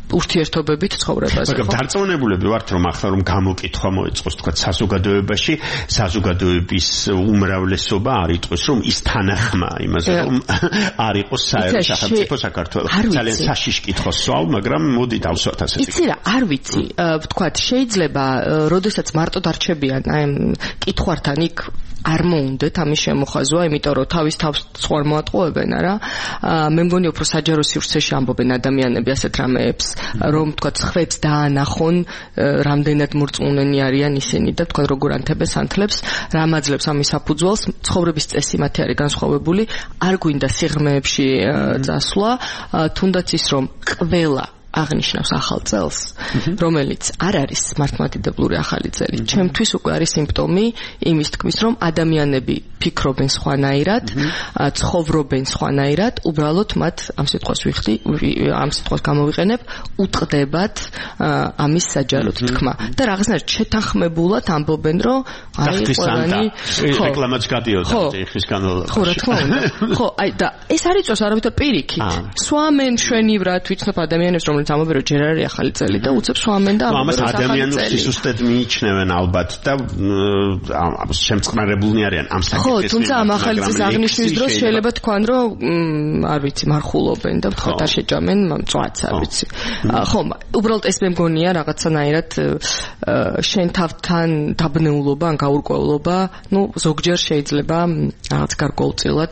ურთიერთობებით ცხოვრებაზე. მაგრამ დარწმუნებულები ვართ, რომ ახლა რომ გამოკითხვა მოეწყოს თქვა საზოგადოებაში, საზოგადოების უმრავლესობა არ იტყვის, რომ ის თანახმა იმაზე, რომ არ იყოს საერთო სახელმწიფო საქართველოს. ძალიან საშიში კითხვა სვავ, მაგრამ მოდი დავსვათ ასეთი. იცი რა, არ ვიცი, ვთქვათ, შეიძლება, როდესაც მარტო დარჩებიან აი კითხვართან იქ არ მოუნდეთ ამის შემოხაზვა, იმიტომ რომ თავის თავს სხვა მოატყუებენ არა. მე მგონი უფრო საჯარო სივრცეში ამბობენ ადამიანები ასეთ რამეებს, რომ თქვა ხვებს დაანახონ, რამდენად მორწმუნენი არიან ისინი და თქვა როგორ ანთებენ სანთლებს, რა მაძლევს ამის საფუძველს, ცხოვრების წესი მათი არის განსხვავებული, არ გვინდა სიღრმეებში წასვლა, თუნდაც ის რომ ყველა აღნიშნავს ახალ წელს, რომელიც არ არის მართლმადიდებლური ახალი წელი. ჩემთვის უკვე არის სიმპტომი იმის თქმის, რომ ადამიანები ფიქრობენ სხვანაირად, ცხოვრობენ სხვანაირად, უბრალოდ მათ ამ სიტყვას ვიხდი, ამ სიტყვას გამოვიყენებ, უტყდებათ ამის საჯაროდ თქმა. და რაღაცნაირად შეთანხმებულად ამბობენ, რომ აი ყველანი რეკლამაც გადიოდა ხის განმავლობაში. ხო, რა თქმა უნდა. ხო, აი და ეს არ იწვევს არავითარ პირიქით. სვამენ შვენივრად ვიცნობ ადამიანებს, რომ ამბობენ რომ ჯერ არის ახალი წელი და უცებ სვამენ და ამას ადამიანებს სისუსტედ მიიჩნევენ ალბათ და შემწყნარებულნი არიან ამ საკითხის. ხო, თუმცა ამ ახალი წლის აღნიშვნის დროს შეიძლება თქვან რომ არ ვიცი მარხულობენ და ვთქვათ არ შეჭამენ მწვაც არ ვიცი. ხო, უბრალოდ ეს მე მგონია რაღაცანაირად შენ თავთან დაბნეულობა ან გაურკვევლობა, ну ზოგჯერ შეიძლება რაღაც გარკვეულწილად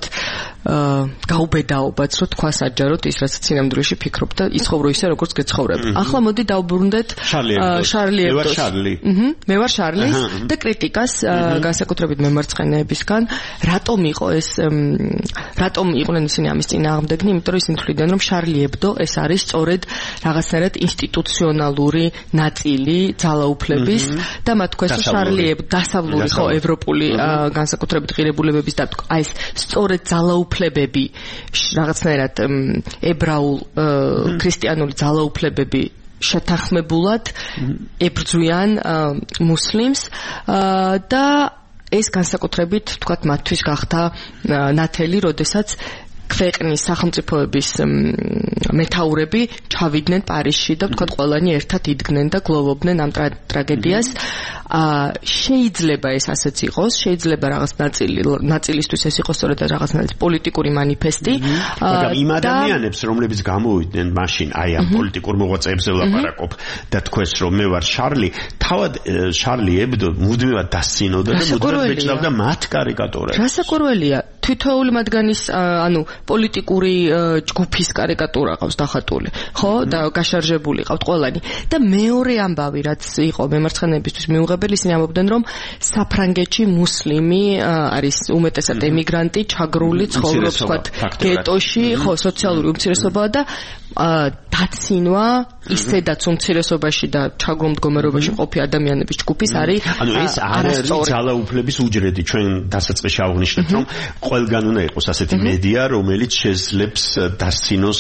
გაუბედაობაც რომ თქვა საჯაროდ ის რაც სინამდვილეში ფიქრობ და იცხოვრო ისე როგორც გეცხოვრებ. ახლა მოდი დავბრუნდეთ შარლი ებდოს. მე ვარ შარლის და კრიტიკას განსაკუთრებით მემარცხენეებისგან, რატომ იყო ეს რატომ იყვნენ ისინი ამის წინააღმდეგნი, იმიტომ რომ ისინი თვლიდნენ რომ შარლი ებდო ეს არის სწორედ რაღაცნაირად ინსტიტუციონალური ნაწილი ძალაუფლების და მათ თქვეს რომ შარლი ებდო დასავლური ხო ევროპული განსაკუთრებით ღირებულებების და აი ეს სწორედ ძალაუფლებები რაღაცნაირად ებრაულ ქრისტიანული ძალაუფლებები შეთანხმებულად ებრძვიან მუსლიმს და ეს განსაკუთრებით თქვათ მათთვის გახდა ნათელი, როდესაც ქვეყნის სახელმწიფოების მეთაურები ჩავიდნენ პარიზში და თქვათ ყველანი ერთად იდგნენ და გლოვობდნენ ამ ტრაგედიას. შეიძლება ეს ასეც იყოს, შეიძლება რაღაც ნაწილი ნაწილისთვის ეს იყოს სწორედ რაღაც პოლიტიკური მანიფესტი. მაგრამ იმ ადამიანებს, რომლებიც გამოვიდნენ მაშინ აი ამ პოლიტიკურ მოღვაწეებზე ვლაპარაკობ და თქვეს რომ მე ვარ შარლი, თავად შარლი ებდო მუდმივად დასცინოდა და მუდმივად ეჭდავდა მათ კარიკატურებს. რასაკვირველია, თითოეული მათგანის ანუ პოლიტიკური ჯგუფის კარიკატურა ყავს დახატული, ხო? და გაშარჟებული ყავთ ყველანი. და მეორე ამბავი, რაც იყო მემარცხენეებისთვის მიუღებელი, ისინი ამბობდნენ, რომ საფრანგეთში მუსლიმი არის უმეტესად ემიგრანტი, ჩაგრული, ცხოვრობს თქვათ გეტოში, ხო, სოციალური უმცირესობაა და დაცინვა ისედაც უმცირესობაში და ჩაგრულ მდგომარეობაში ყოფი ადამიანების ჯგუფის არის ანუ ეს არ არის ძალაუფლების უჯრედი. ჩვენ დასაწყისში აღვნიშნეთ, რომ ყველგან უნდა იყოს ასეთი მედია, რომელიც შეძლებს დასცინოს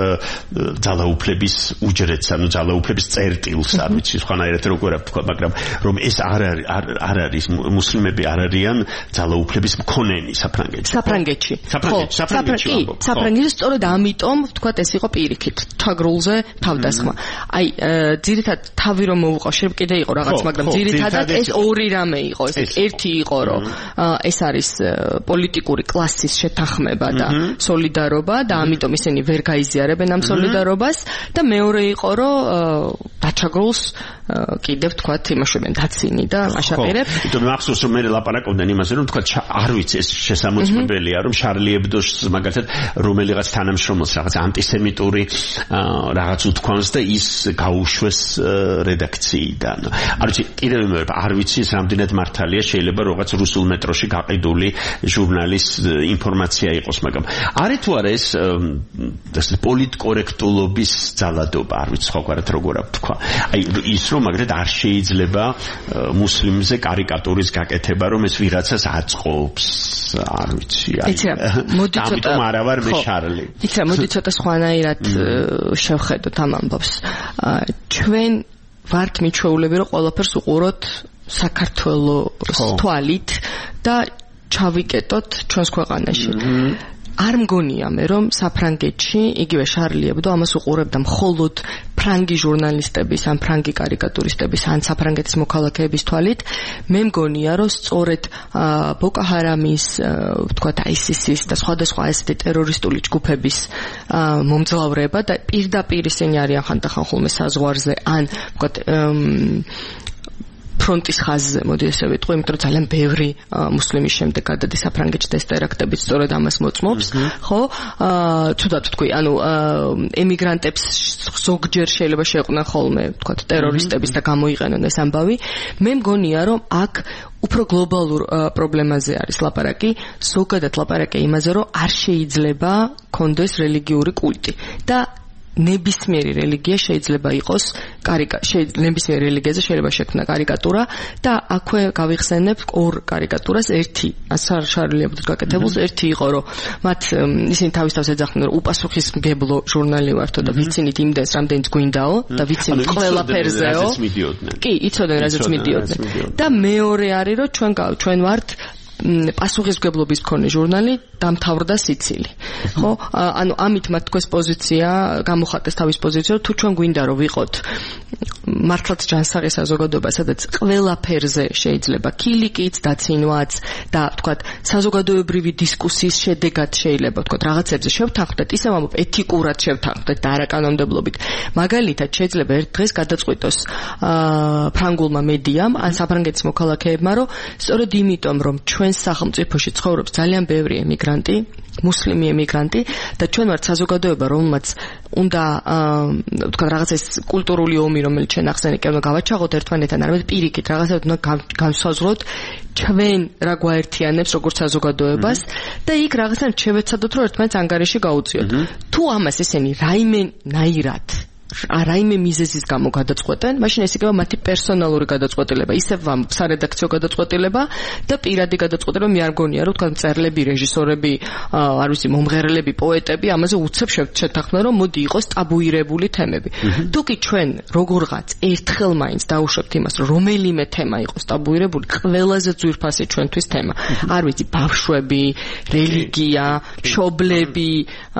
ძალაუფლების უჯრედს, ანუ ძალაუფლების წერტილს, არ ვიცი სხვანაირად როგორ ვთქვა, მაგრამ რომ ეს არ არის არ არის მუსლიმები არ არიან ძალაუფლების მქონენი საფრანგეთში. საფრანგეთში. საფრანგეთში, საფრანგეთში. საფრანგეთში სწორედ ამიტომ ვთქვათ ეს იყო პირიქით ჩაგრულზე თავდასხმა. აი ძირითადად თავი რომ მოუყავშებ კიდე იყო რაღაც, მაგრამ ძირითადად ეს ორი რამე იყო. ეს ერთი იყო რომ ეს არის პოლიტიკური კლასის შეთანხმება და სოლიდარობა და ამიტომ ისინი ვერ გაიზიარებენ ამ სოლიდარობას და მეორე იყო რომ დაჩაგრულს კიდევ თქვათ იმაშობენ დაცინი და აშაყირებ. იმიტომ მახსოვს რომ მე ლაპარაკობდნენ იმაზე რომ თქვათ არ ვიცი ეს შესამოწმებელია რომ შარლი ებდოს მაგალითად რომელიღაც თანამშრომელს რაღაც ანტისემიტური რაღაც უთქვამს და ის გაუშვეს რედაქციიდან. არ ვიცი კიდევ მე არ ვიცი ეს რამდენად მართალია, შეიძლება რაღაც რუსულ მეტროში გაყიდული ჟურნალის ინფორმაცია იყოს, მაგრამ არის თუ არა ეს ეს პოლიტკორექტულობის ძალადობა, არ ვიცი სხვაგვარად როგორ ვთქვა. აი ის რომ მაგრამ არ შეიძლება მუსლიმზე კარიკატურის გაკეთება, რომ ეს ვიღაცას აწყობს, არ ვიცი. აი მოდი ცოტა არა ვარ მე შარლი. იცი მოდი ცოტა სხვანაირად შევხედოთ ამ ამბავს. ჩვენ ვართ მიჩვეულები, რომ ყველაფერს უყუროთ საქართველოს თვალით და ჩავიკეტოთ ჩვენს ქვეყანაში. არ მგონია მე რომ საფრანგეთში იგივე შარლი ებდო ამას უყურებდა მხოლოდ ფრანგი ჟურნალისტების ან ფრანგი კარიკატურისტების ან საფრანგეთის მოქალაქეების თვალით მე მგონია რომ სწორედ ბოკო ჰარამის ვთქვათ აისისის და სხვადასხვა ესეთი ტერორისტული ჯგუფების მომძლავრება და პირდაპირ ისინი არიან ხანდახან ხოლმე საზღვარზე ან ვთქვათ ფრონტის ხაზზე, მოდი ესე ვიტყვი, იმიტომ რომ ძალიან ბევრი მუსლიმის შემდეგ გადადის საფრანგეთში და ეს ტერაქტებიც სწორედ ამას მოწმობს, ხო? თუდად ვთქვი, ანუ ემიგრანტებს ზოგჯერ შეიძლება შეეყვნენ ხოლმე, ვთქვათ, ტერორისტების და გამოიყენონ ეს ამბავი. მე მგონია, რომ აქ უფრო გლობალურ პრობლემაზე არის ლაპარაკი, ზოგადად ლაპარაკი იმაზე, რომ არ შეიძლება კონდეს რელიგიური კულტი და ნებისმიერი რელიგია შეიძლება იყოს კარიკა ნებისმიერი რელიგიაზე შეიძლება შექმნა კარიკატურა და აქვე გავიხსენებ ორ კარიკატურას ერთი შარლი ებდოს გაკეთებულს ერთი იყო რომ მათ ისინი თავის თავს ეძახდნენ რომ უპასუხისმგებლო ჟურნალი ვართო და ვიცინით იმდენს რამდენიც გვინდაო და ვიცინით ყველაფერზეო კი იცოდნენ რაზეც მიდიოდნენ და მეორე არის რომ ჩვენ ჩვენ ვართ პასუხისმგებლობის მქონე ჟურნალი დამთავრდა სიცილი. ხო? ანუ ამით მათ თქვენს პოზიცია, გამოხატეს თავის პოზიცია, თუ ჩვენ გვინდა რომ ვიყოთ მართლაც ჯანსაღი საზოგადოება, სადაც ყველაფერზე შეიძლება ქილიკიც, დაცინვაც და ვთქვათ, საზოგადოებრივი დისკუსიის შედეგად შეიძლება ვთქვათ, რაღაცებზე შევთანხმდეთ, ისევ ამბობ ეთიკურად შევთანხმდეთ და არაკანონმდებლობით. მაგალითად, შეიძლება ერთ დღეს გადაწყვიტოს ფრანგულმა მედიამ ან საფრანგეთის მოქალაქეებმა, რომ სწორედ იმიტომ, რომ ჩვენ სახელმწიფოში ცხოვრობს ძალიან ბევრი ემიგრანტი, მუსლიმი ემიგრანტი და ჩვენ ვართ საზოგადოება, რომელმაც უნდა ვთქვათ რაღაცა ეს კულტურული ომი, რომელიც ჩვენ ახსენეთ, უნდა გავაჩაღოთ ერთმანეთთან, არამედ პირიქით რაღაცა უნდა განსაზღვროთ ჩვენ რა გვაერთიანებს როგორც საზოგადოებას და იქ რაღაცა შევეცადოთ, რომ ერთმანეთს ანგარიში გაუწიოთ. თუ ამას ესენი რაიმე ნაირად რაიმე მიზეზის გამო გადაწყვეტენ, მაშინ ეს იქნება მათი პერსონალური გადაწყვეტილება, ისევ სარედაქციო გადაწყვეტილება და პირადი გადაწყვეტილება. მე არ გონია, რომ თქვენ მწერლები, რეჟისორები, არ ვიცი, მომღერლები, პოეტები ამაზე უცებ შეთანხმდნენ, რომ მოდი იყოს ტაბუირებული თემები. თუ კი ჩვენ როგორღაც ერთხელ მაინც დაუშვებთ იმას, რომ რომელიმე თემა იყოს ტაბუირებული, ყველაზე ძვირფასი ჩვენთვის თემა. არ ვიცი, ბავშვები, რელიგია, მშობლები,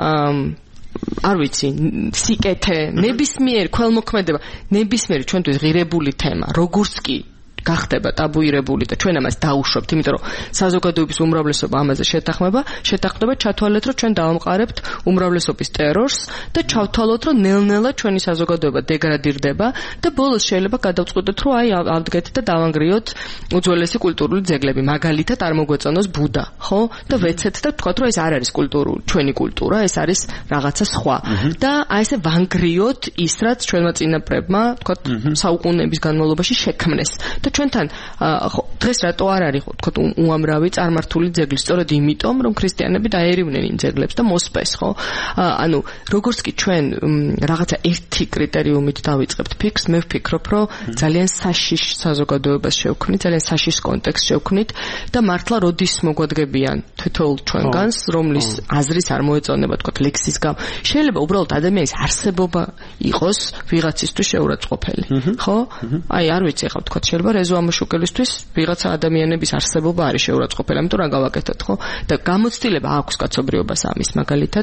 არ ვიცი, სიკეთე, ნებისმიერ ქველმოქმედება, ნებისმიერი ჩვენთვის ღირებული თემა, როგორც კი გახდება ტაბუირებული და ჩვენ ამას დაუშვებთ, იმიტომ რომ საზოგადოების უმრავლესობა ამაზე შეთანხმება, შეთანხმება ჩათვალეთ, რომ ჩვენ დავამყარებთ უმრავლესობის ტერორს და ჩავთვალოთ, რომ ნელ-ნელა ჩვენი საზოგადოება დეგრადირდება და ბოლოს შეიძლება გადავწყვეტოთ, რომ აი ავდგეთ და დავანგრიოთ უძველესი კულტურული ძეგლები, მაგალითად არ მოგვეწონოს ბუდა, ხო? და ვეცეთ და ვთქვათ, რომ ეს არ არის კულტურული, ჩვენი კულტურა, ეს არის რაღაცა სხვა. და აი ესე ვანგრიოთ ის, რაც ჩვენმა წინაპრებმა, ვთქვათ, საუკუნეების განმავლობაში შექმნეს. და ჩვენთან დღეს რატო არ არის თქო უამრავი წარმართული ძეგლი, სწორედ იმიტომ, რომ ქრისტიანები დაერივნენ იმ ძეგლებს და მოსპეს, ხო? ანუ როგორც კი ჩვენ რაღაცა ერთი კრიტერიუმით დავიწყებთ ფიქრს, მე ვფიქრობ, რომ ძალიან საშიშ საზოგადოებას შევქმნით, ძალიან საშიშ კონტექსტს შევქმნით და მართლა როდის მოგვადგებიან თითოეულ ჩვენგანს, რომლის აზრის არ მოეწონება, თქო, ლექსის გამ. შეიძლება უბრალოდ ადამიანის არსებობა იყოს ვიღაცისთვის შეურაცხყოფელი, ხო? აი, არ ვიცი, ხა თქო, შეიძლება რეზო ამაშუკელისთვის ვიღაცა ადამიანების არსებობა არის შეურაცხყოფელი, ამიტომ რა გავაკეთოთ, ხო? და გამოცდილება აქვს კაცობრიობას ამის, მაგალითად,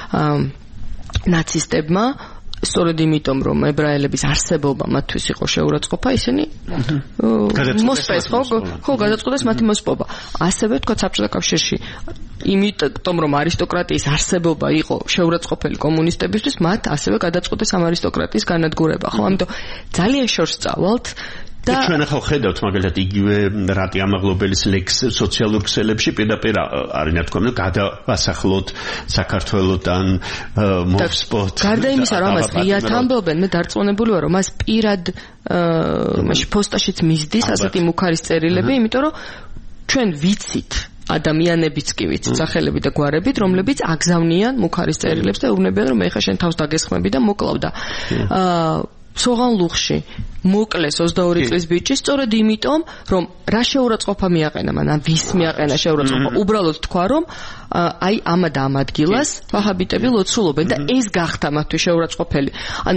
ნაცისტებმა სწორედ იმიტომ, რომ ებრაელების არსებობა მათთვის იყო შეურაცხყოფა, ისინი მოსპეს, ხო? ხო, გადაწყვეტეს მათი მოსპობა. ასევე თქვა საბჭოთა კავშირში იმიტომ, რომ არისტოკრატიის არსებობა იყო შეურაცხყოფელი კომუნისტებისთვის, მათ ასევე გადაწყვეტეს ამ არისტოკრატიის განადგურება, ხო? ამიტომ ძალიან შორს წავალთ და ჩვენ ახლა ხედავთ მაგალითად იგივე რატი ამაღლობელის ლექს სოციალურ ქსელებში პირდაპირ არის ნათქვამი, რომ გადავასახლოთ საქართველოსთან, მოვსპოთ. გარდა იმისა, რომ ამას ღიად ამბობენ, მე დარწმუნებული ვარ, რომ მას პირად მაშინ პოსტაშიც მისდის ასეთი მუქარის წერილები, იმიტომ რომ ჩვენ ვიცით ადამიანებიც კი ვიცით, სახელები და გვარებით, რომლებიც აგზავნიან მუქარის წერილებს და ეუბნებიან, რომ მე ხა შენ თავს დაგესხმები და მოკლავდა. აა სოღანლუხში მოკლეს ოცდაორი წლის ბიჭი სწორედ იმიტომ, რომ რა შეურაცხყოფა მიაყენა მან, ან ვის მიაყენა შეურაცხყოფა, უბრალოდ თქვა, რომ აი ამა და ამ ადგილას ვაჰაბიტები ლოცულობენ და ეს გახდა მათთვის შეურაცხყოფელი. ანუ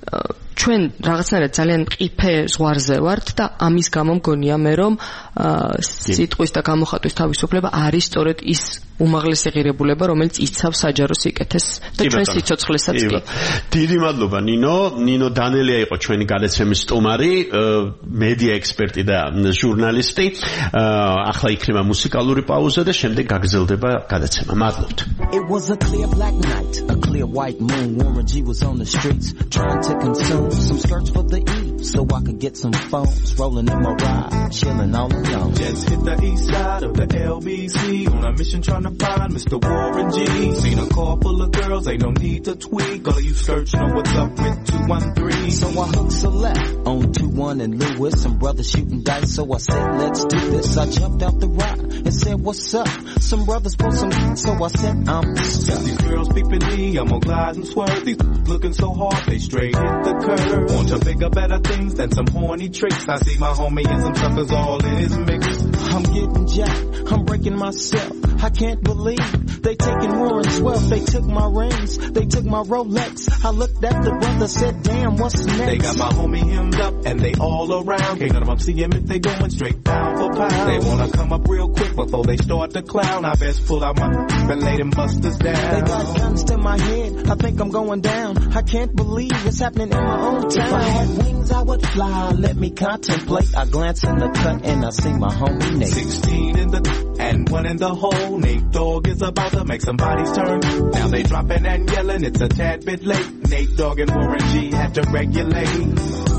ჩვენ რაღაცნაირად ძალიან მყიფე ზღვარზე ვართ და ამის გამო მგონია მე რომ სიტყვის და გამოხატვის თავისუფლება არის სწორედ ის უმაღლესი ღირებულება, რომელიც იცავს საჯარო სიკეთეს და ჩვენ სიცოცხლესაც კი. დიდი მადლობა ნინო. ნინო დანელია იყო ჩვენი გადაცემის სტუმარი, მედია ექსპერტი და ჟურნალისტი. ახლა იქნება მუსიკალური პაუზა და შემდეგ გაგრძელდება გადაცემა. მადლობთ. It was a clear black night, a clear white moon. Warren G was on the streets trying to consume some skirts for the E so I could get some phones. Rolling in my ride, chilling all alone. Just hit the east side of the L B C on a mission trying to find Mister Warren G. Seen a car full of girls, ain't no need to tweak. All of you search know what's up with two one three. So I hooked select on two one and Lewis. Some brothers shooting dice, so I said, let's do this. I jumped out the ride and said, what's up? Some brothers pulled some, so I said, I'm stuck. These girls peeping me, I'm gonna glide and swerve. These looking so hard, they straight hit the curve. Want to bigger, better things than some horny tricks. I see my homie and some suckers all in his mix. I'm getting jacked, I'm breaking myself. I can't believe they taking Warren's wealth. They took my rings, they took my Rolex. I looked at the brother, said, damn, what's next? They got my homie hemmed up and they all around. Can't none of them see him if they going straight pound for pound. They wanna come up real quick before they start to clown. I best pull out my and lay them busters down. They got guns to my head, I think I'm going down. I can't believe it's happening in my own town. If I had wings, I would fly. Let me contemplate. I glance in the cut and I see my homie Nate. Sixteen in the and one in the hole. Nate Dogg is about to make some bodies turn. Now they dropping and yelling, it's a tad bit late. Nate Dogg and Warren G had to regulate.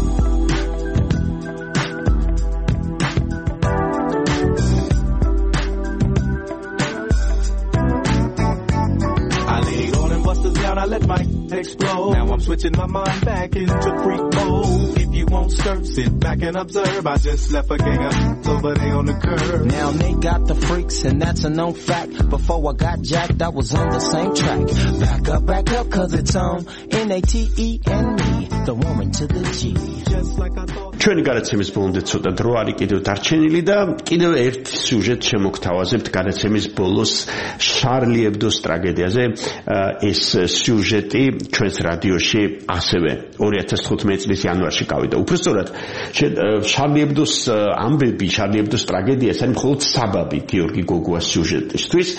I let my explode. Now I'm switching my mind back into freak mode. If you won't search, sit back and observe. I just left a gang of over there on the curb. Now Nate got the freaks and that's a known fact. Before I got jacked, I was on the same track. Back up, back up, cause it's on N A T E and me, the woman to the G. Just like I thought. ჩვენი გადაცემის ბოლომდე ცოტა დრო არის კიდევ დარჩენილი და კიდევ ერთ სიუჟეტ შემოგთავაზებთ გადაცემის ბოლოს შარლი ებდოს ტრაგედიაზე. ეს სიუჟეტი ჩვენს რადიოში ასევე ორი ათას თხუთმეტი წლის იანვარში გავიდა. უბრალოდ შარლი ებდოს ამბები, შარლი ებდოს ტრაგედია ეს არის მხოლოდ საბაბი გიორგი გოგუას სიუჟეტისთვის.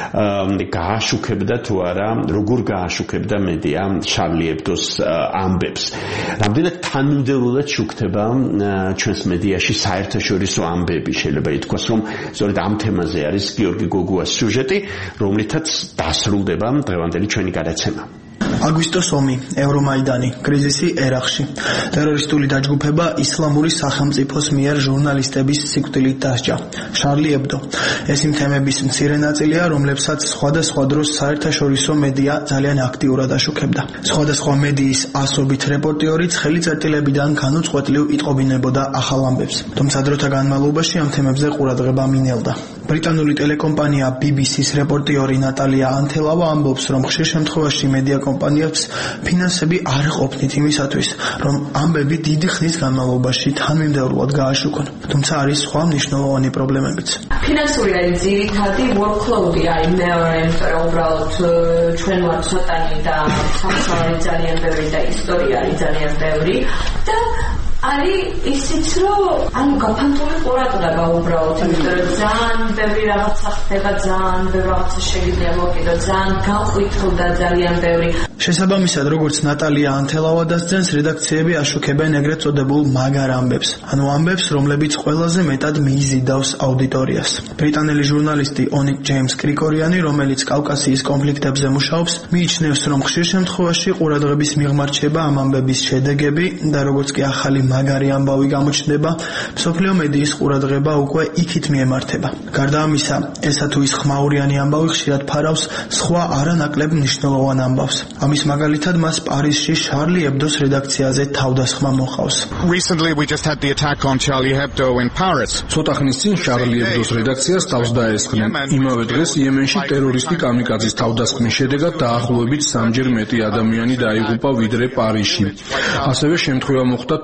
გააშუქებდა თუ არა, როგორ გააშუქებდა მედია შარლი ებდოს ამბებს. რამდენად თანმიმდევრულად შუქდება ჩვენს მედიაში საერთაშორისო ამბები, შეიძლება ითქვას, რომ სწორედ ამ თემაზე არის გიორგი გოგუას სიუჟეტი, რომლითაც დასრულდება დღევანდელი ჩვენი გადაცემა. აგვისტოს ომი, ევრომაიდანი, კრიზისი ერაყში, ტერორისტული დაჯგუფება ისლამური სახელმწიფოს მიერ ჟურნალისტების სიკვდილით დასჯა. შარლი ებდო. ეს იმ თემების მცირე ნაწილია, რომლებსაც სხვადასხვა დროს საერთაშორისო მედია ძალიან აქტიურად აშუქებდა. სხვადასხვა მედიის ასობით რეპორტიორიც ხელიწირებიდან განუწყვეტლივ იტყობინებოდა ახალ ამბებს. თუმცა დროთა განმავლობაში ამ თემებზე ყურადღება მინელდა. ბრიტანული ტელეკომპანია B B C-ის რეპორტიორი ნატალია ანთელავა ამბობს, რომ ხშირ შემთხვევაში მედია კომპანიებს ფინანსები არ ყოფნით იმისათვის, რომ ამბები დიდი ხნის განმავლობაში თანმიმდევრულად გააშუქონ. თუმცა არის სხვა მნიშვნელოვანი პრობლემებიც. ფინანსური არის ძირითადი workload-ი არის მეორე, იმიტომ რომ უბრალოდ ჩვენ ვართ ცოტანი და სამსავარი ძალიან ბევრი და ისტორია არის ძალიან ბევრი და არის ისიც რომ ანუ გაფანტული ყურადღება უბრალოდ, იმიტომ რომ ძალიან ბევრი რაღაცა ხდება, ძალიან ბევრი რაღაცა შეგიძლია მოკიდო, ძალიან გაყვითლდა ძალიან ბევრი. შესაბამისად, როგორც ნატალია ანთელავა დასძენს, რედაქციები აშუქებენ ეგრეთ წოდებულ მაგარ ამბებს, ანუ ამბებს, რომლებიც ყველაზე მეტად მიიზიდავს აუდიტორიას. ბრიტანელი ჟურნალისტი ონიკ ჯეიმს კრიკორიანი, რომელიც კავკასიის კონფლიქტებზე მუშაობს, მიიჩნევს, რომ ხშირ შემთხვევაში ყურადღების მიღმა რჩება ამ ამბების შედეგები და როგორც კი ახალი მაგარი ამბავი გამოჩნდება, მსოფლიო მედიის ყურადღება უკვე იქით მიემართება. გარდა ამისა, ესა თუ ის ხმაურიანი ამბავი ხშირად ფარავს სხვა არანაკლებ მნიშვნელოვან ამბავს. ამის მაგალითად მას პარიზში შარლი ებდოს რედაქციაზე თავდასხმა მოყავს. Recently we just had the attack on Charlie Hebdo in Paris. ცოტა ხნის წინ შარლი ებდოს რედაქციას თავს დაესხნენ. იმავე დღეს იემენში ტერორისტი კამიკაძის თავდასხმის შედეგად დაახლოებით სამჯერ მეტი ადამიანი დაიღუპა ვიდრე პარიზში. ასევე შემთხვევა მოხდა თურქეთში.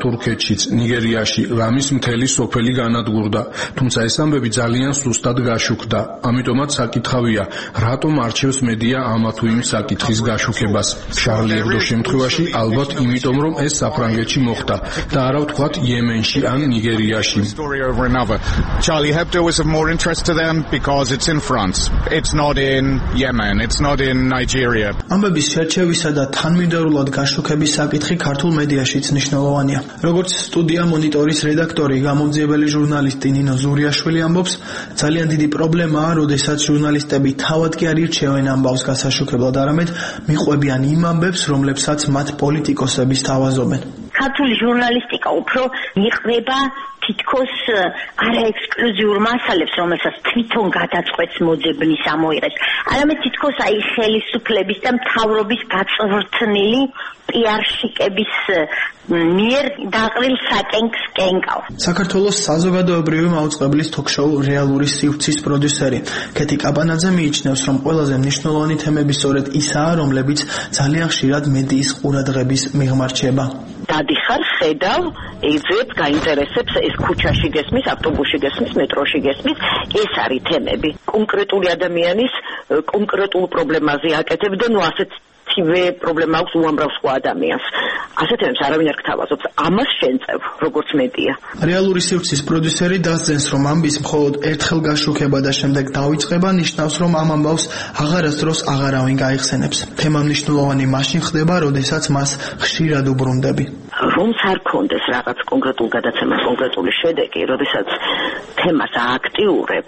საფრანგეთშიც, ნიგერიაში ღამის მთელი სოფელი განადგურდა, თუმცა ეს ამბები ძალიან სუსტად გაშუქდა. ამიტომაც საკითხავია, რატომ არჩევს მედია ამა თუ იმ საკითხის გაშუქებას. შარლი ებდოს შემთხვევაში ალბათ იმიტომ, რომ ეს საფრანგეთში მოხდა და არა ვთქვათ იემენში ან ნიგერიაში. Charlie Hebdo is of more interest to them because it's in France. It's not in Yemen. It's not in Nigeria. ამბების შერჩევისა და თანმიმდევრულად გაშუქების საკითხი ქართულ მედიაშიც მნიშვნელოვანია. როგორც სტუდია მონიტორის რედაქტორი, გამოძიებელი ჟურნალისტი ნინო ზურიაშვილი ამბობს, ძალიან დიდი პრობლემაა, როდესაც ჟურნალისტები თავად კი არ ირჩევენ ამბავს გასაშუქებლად, არამედ მიყვებიან იმ ამბებს, რომლებსაც მათ პოლიტიკოსები სთავაზობენ. ქართული ჟურნალისტიკა უფრო მიყვება თითქოს არაექსკლუზიურ მასალებს, რომელსაც თვითონ გადაწყვეტს მოძებნის ამოიღებს, არამედ თითქოს აი ხელისუფლების და მთავრობის გაწვრთნილი პიარშიკების მიერ დაყრილ საკენკს კენკავს. საქართველოს საზოგადოებრივი მაუწყებლის თოქ-შოუ რეალური სივრცის პროდიუსერი ქეთი კაპანაძე მიიჩნევს, რომ ყველაზე მნიშვნელოვანი თემები სწორედ ისაა, რომლებიც ძალიან ხშირად მედიის ყურადღების მიღმა რჩება. დადიხარ, ხედავ, ეძებ, გაინტერესებს, ეს ქუჩაში გესმის, ავტობუსში გესმის, მეტროში გესმის, ეს არის თემები. კონკრეტული ადამიანის კონკრეტულ პრობლემაზე აკეთებ და ნუ ასეთ თივე პრობლემა აქვს უამრავ სხვა ადამიანს. ასეთ თემებს არავინ არ გთავაზობს. ამას შენწევ, როგორც მედია. რეალური სივრცის პროდიუსერი დასძენს, რომ ამბის მხოლოდ ერთხელ გაშუქება და შემდეგ დავიწყება ნიშნავს, რომ ამ ამბავს აღარასდროს აღარავინ გაიხსენებს. თემა მნიშვნელოვანი მაშინ ხდება, როდესაც მას ხშირად უბრუნდები. რომც არ კონდეს რაღაც კონკრეტულ გადაცემას კონკრეტული შედეგი, როდესაც თემას ააქტიურებ,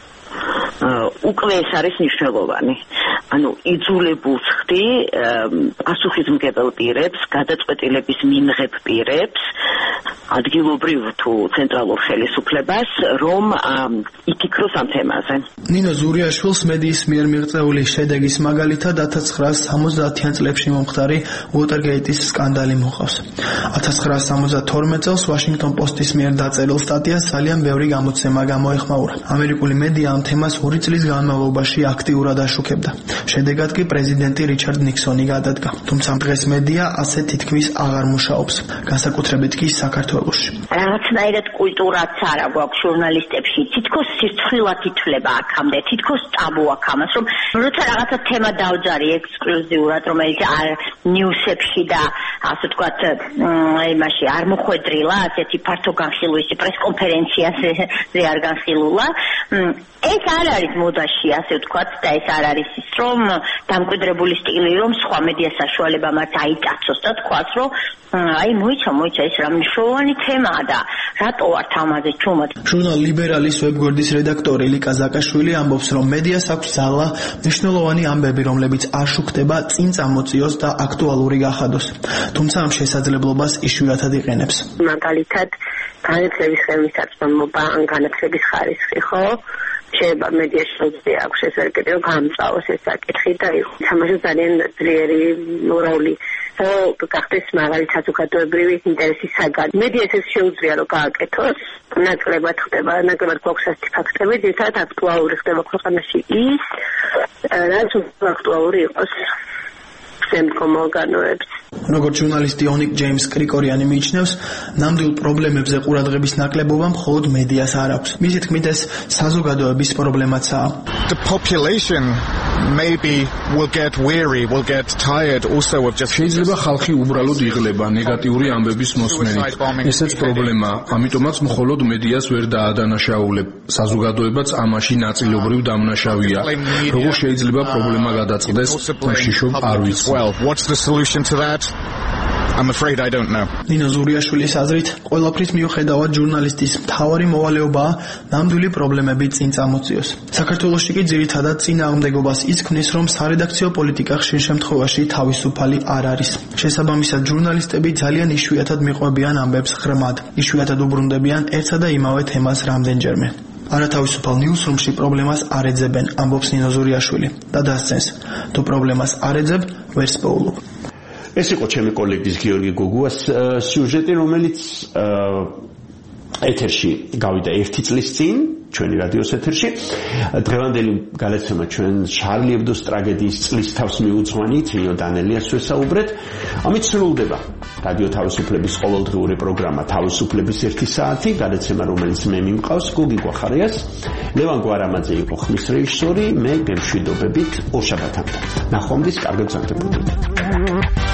უკვე ეს არის მნიშვნელოვანი. ანუ იძულებულს ხდი პასუხისმგებელ პირებს, გადაწყვეტილების მიმღებ პირებს, ადგილობრივ თუ ცენტრალურ ხელისუფლებას, რომ იფიქროს ამ თემაზე. ნინო ზურიაშვილს მედიის მიერ მიღწეული შედეგის მაგალითად ათას ცხრაასი სამოცდაათიან წლებში მომხდარი უოტერგეიტის სკანდალი მოყავს. ათას ცხრაასი სამოცდათორმეტ წელს ვაშინგტონ პოსტის მიერ დაწერილ სტატიას ძალიან ბევრი გამოცემა გამოეხმაურა. ამერიკული მედია ამ თემას ორი წლის განმავლობაში აქტიურად აშუქებდა. შედეგად კი პრეზიდენტი რიჩარდ ნიქსონი გადადგა. თუმცა დღეს მედია ასე თითქმის აღარ მუშაობს, განსაკუთრებით კი საქართველოში. რაღაცნაირად კულტურაც არა გვაქვს ჟურნალისტებში, თითქოს სირცხვილად ითვლება აქამდე, თითქოს ტაბუ აქვს ამას, რომ როცა რაღაცა თემა დავძარი ექსკლუზიურად, რომელიც არ ნიუსებში და ასე ვთქვათ, იმაში არ მოხვედრილა, ასეთი ფართო განხილვის პრესკონფერენციაზე არ განხილულა, ეს არ არის მოდაში, ასე ვთქვათ, და ეს არ არის ის, რომ დამკვიდრებული სტილი, რომ სხვა მედია საშუალება მათ აიტაცოს და თქვას, რომ აი მოიცა, მოიცა, ეს რა მნიშვნელოვანი თემაა და რატო ვართ ამაზე ჩუმად. ჟურნალ ლიბერალის ვებგვერდის რედაქტორი ლიკა ზაკაშვილი ამბობს, რომ მედიას აქვს ძალა მნიშვნელოვანი ამბები, რომლებიც არ შუქდება, წინ წამოწიოს და აქტუალური გახადოს. თუმცა ამ შესაძლებლობას იშვიათად იყენებს. მაგალითად, განათლების ხელმისაწვდომობა ან განათლების ხარისხი, ხო? შეიძლება მედიაში შეძლია აქვს ეს საკითხი, რომ გამწაოს ეს საკითხი და თამაშობს ძალიან ძლიერი როლი. გახდეს მაღალი საზოგადოებრივი ინტერესის საგანი. მედიას ეს შეუძლია, რომ გააკეთოს, ნაკლებად ხდება, ნაკლებად გვაქვს ასეთი ფაქტები, ძირითადად აქტუალური ხდება ქვეყანაში ის, რაც აქტუალური იყოს შემდგომ ორგანოებს. როგორც ჟურნალისტი ონიკ ჯეიმს კრიკორიანი მიიჩნევს, ნამდვილ პრობლემებზე ყურადღების ნაკლებობა მხოლოდ მედიას არ აქვს. მისი თქმით, ეს საზოგადოების პრობლემაცაა. The population maybe will get weary, will get tired also of just შეიძლება ხალხი უბრალოდ იღლება ნეგატიური ამბების მოსმენით. ესეც პრობლემაა, ამიტომაც მხოლოდ მედიას ვერ დაადანაშაულებ. საზოგადოებაც ამაში ნაწილობრივ დამნაშავეა. როგორ შეიძლება პრობლემა გადაწყდეს, მაშიშობ არ ვიცი. Well, what's the solution to that? I'm afraid I don't know. ნინო ზურიაშვილის აზრით, ყველაფრის მიუხედავად ჟურნალისტის მთავარი მოვალეობაა ნამდვილი პრობლემები წინ წამოწიოს. საქართველოში კი ძირითადად წინააღმდეგობას ის ქმნის, რომ სარედაქციო პოლიტიკა ხშირ შემთხვევაში თავისუფალი არ არის. შესაბამისად, ჟურნალისტები ძალიან იშვიათად მიყვებიან ამბებს ღრმად, იშვიათად უბრუნდებიან ერთსა და იმავე თემას რამდენჯერმე. არათავისუფალ ნიუსრუმში პრობლემას არ ეძებენ, ამბობს ნინო ზურიაშვილი და დასცენს, თუ პრობლემას არ ეძებ, ვერ სპოულობ. ეს იყო ჩემი კოლეგის გიორგი გოგუას სიუჟეტი, რომელიც ეთერში გავიდა ერთი წლის წინ ჩვენი რადიოს ეთერში. დღევანდელი გალაცემა ჩვენ შარლი ებდოს ტრაგედიის წლის თავს მიუძღვანი თინო დანელიას ვესაუბრეთ. ამით სრულდება რადიო თავისუფლების ყოველდღიური პროგრამა თავისუფლების ერთი საათი, გადაცემა რომელიც მე მიმყავს გოგი გვახარიას, ლევან გვარამაძე იყო ხმის რეჟისორი, მე გემშვიდობებით ორ შაბათამდე. ნახვამდის კარგად გრძელდებოდეთ.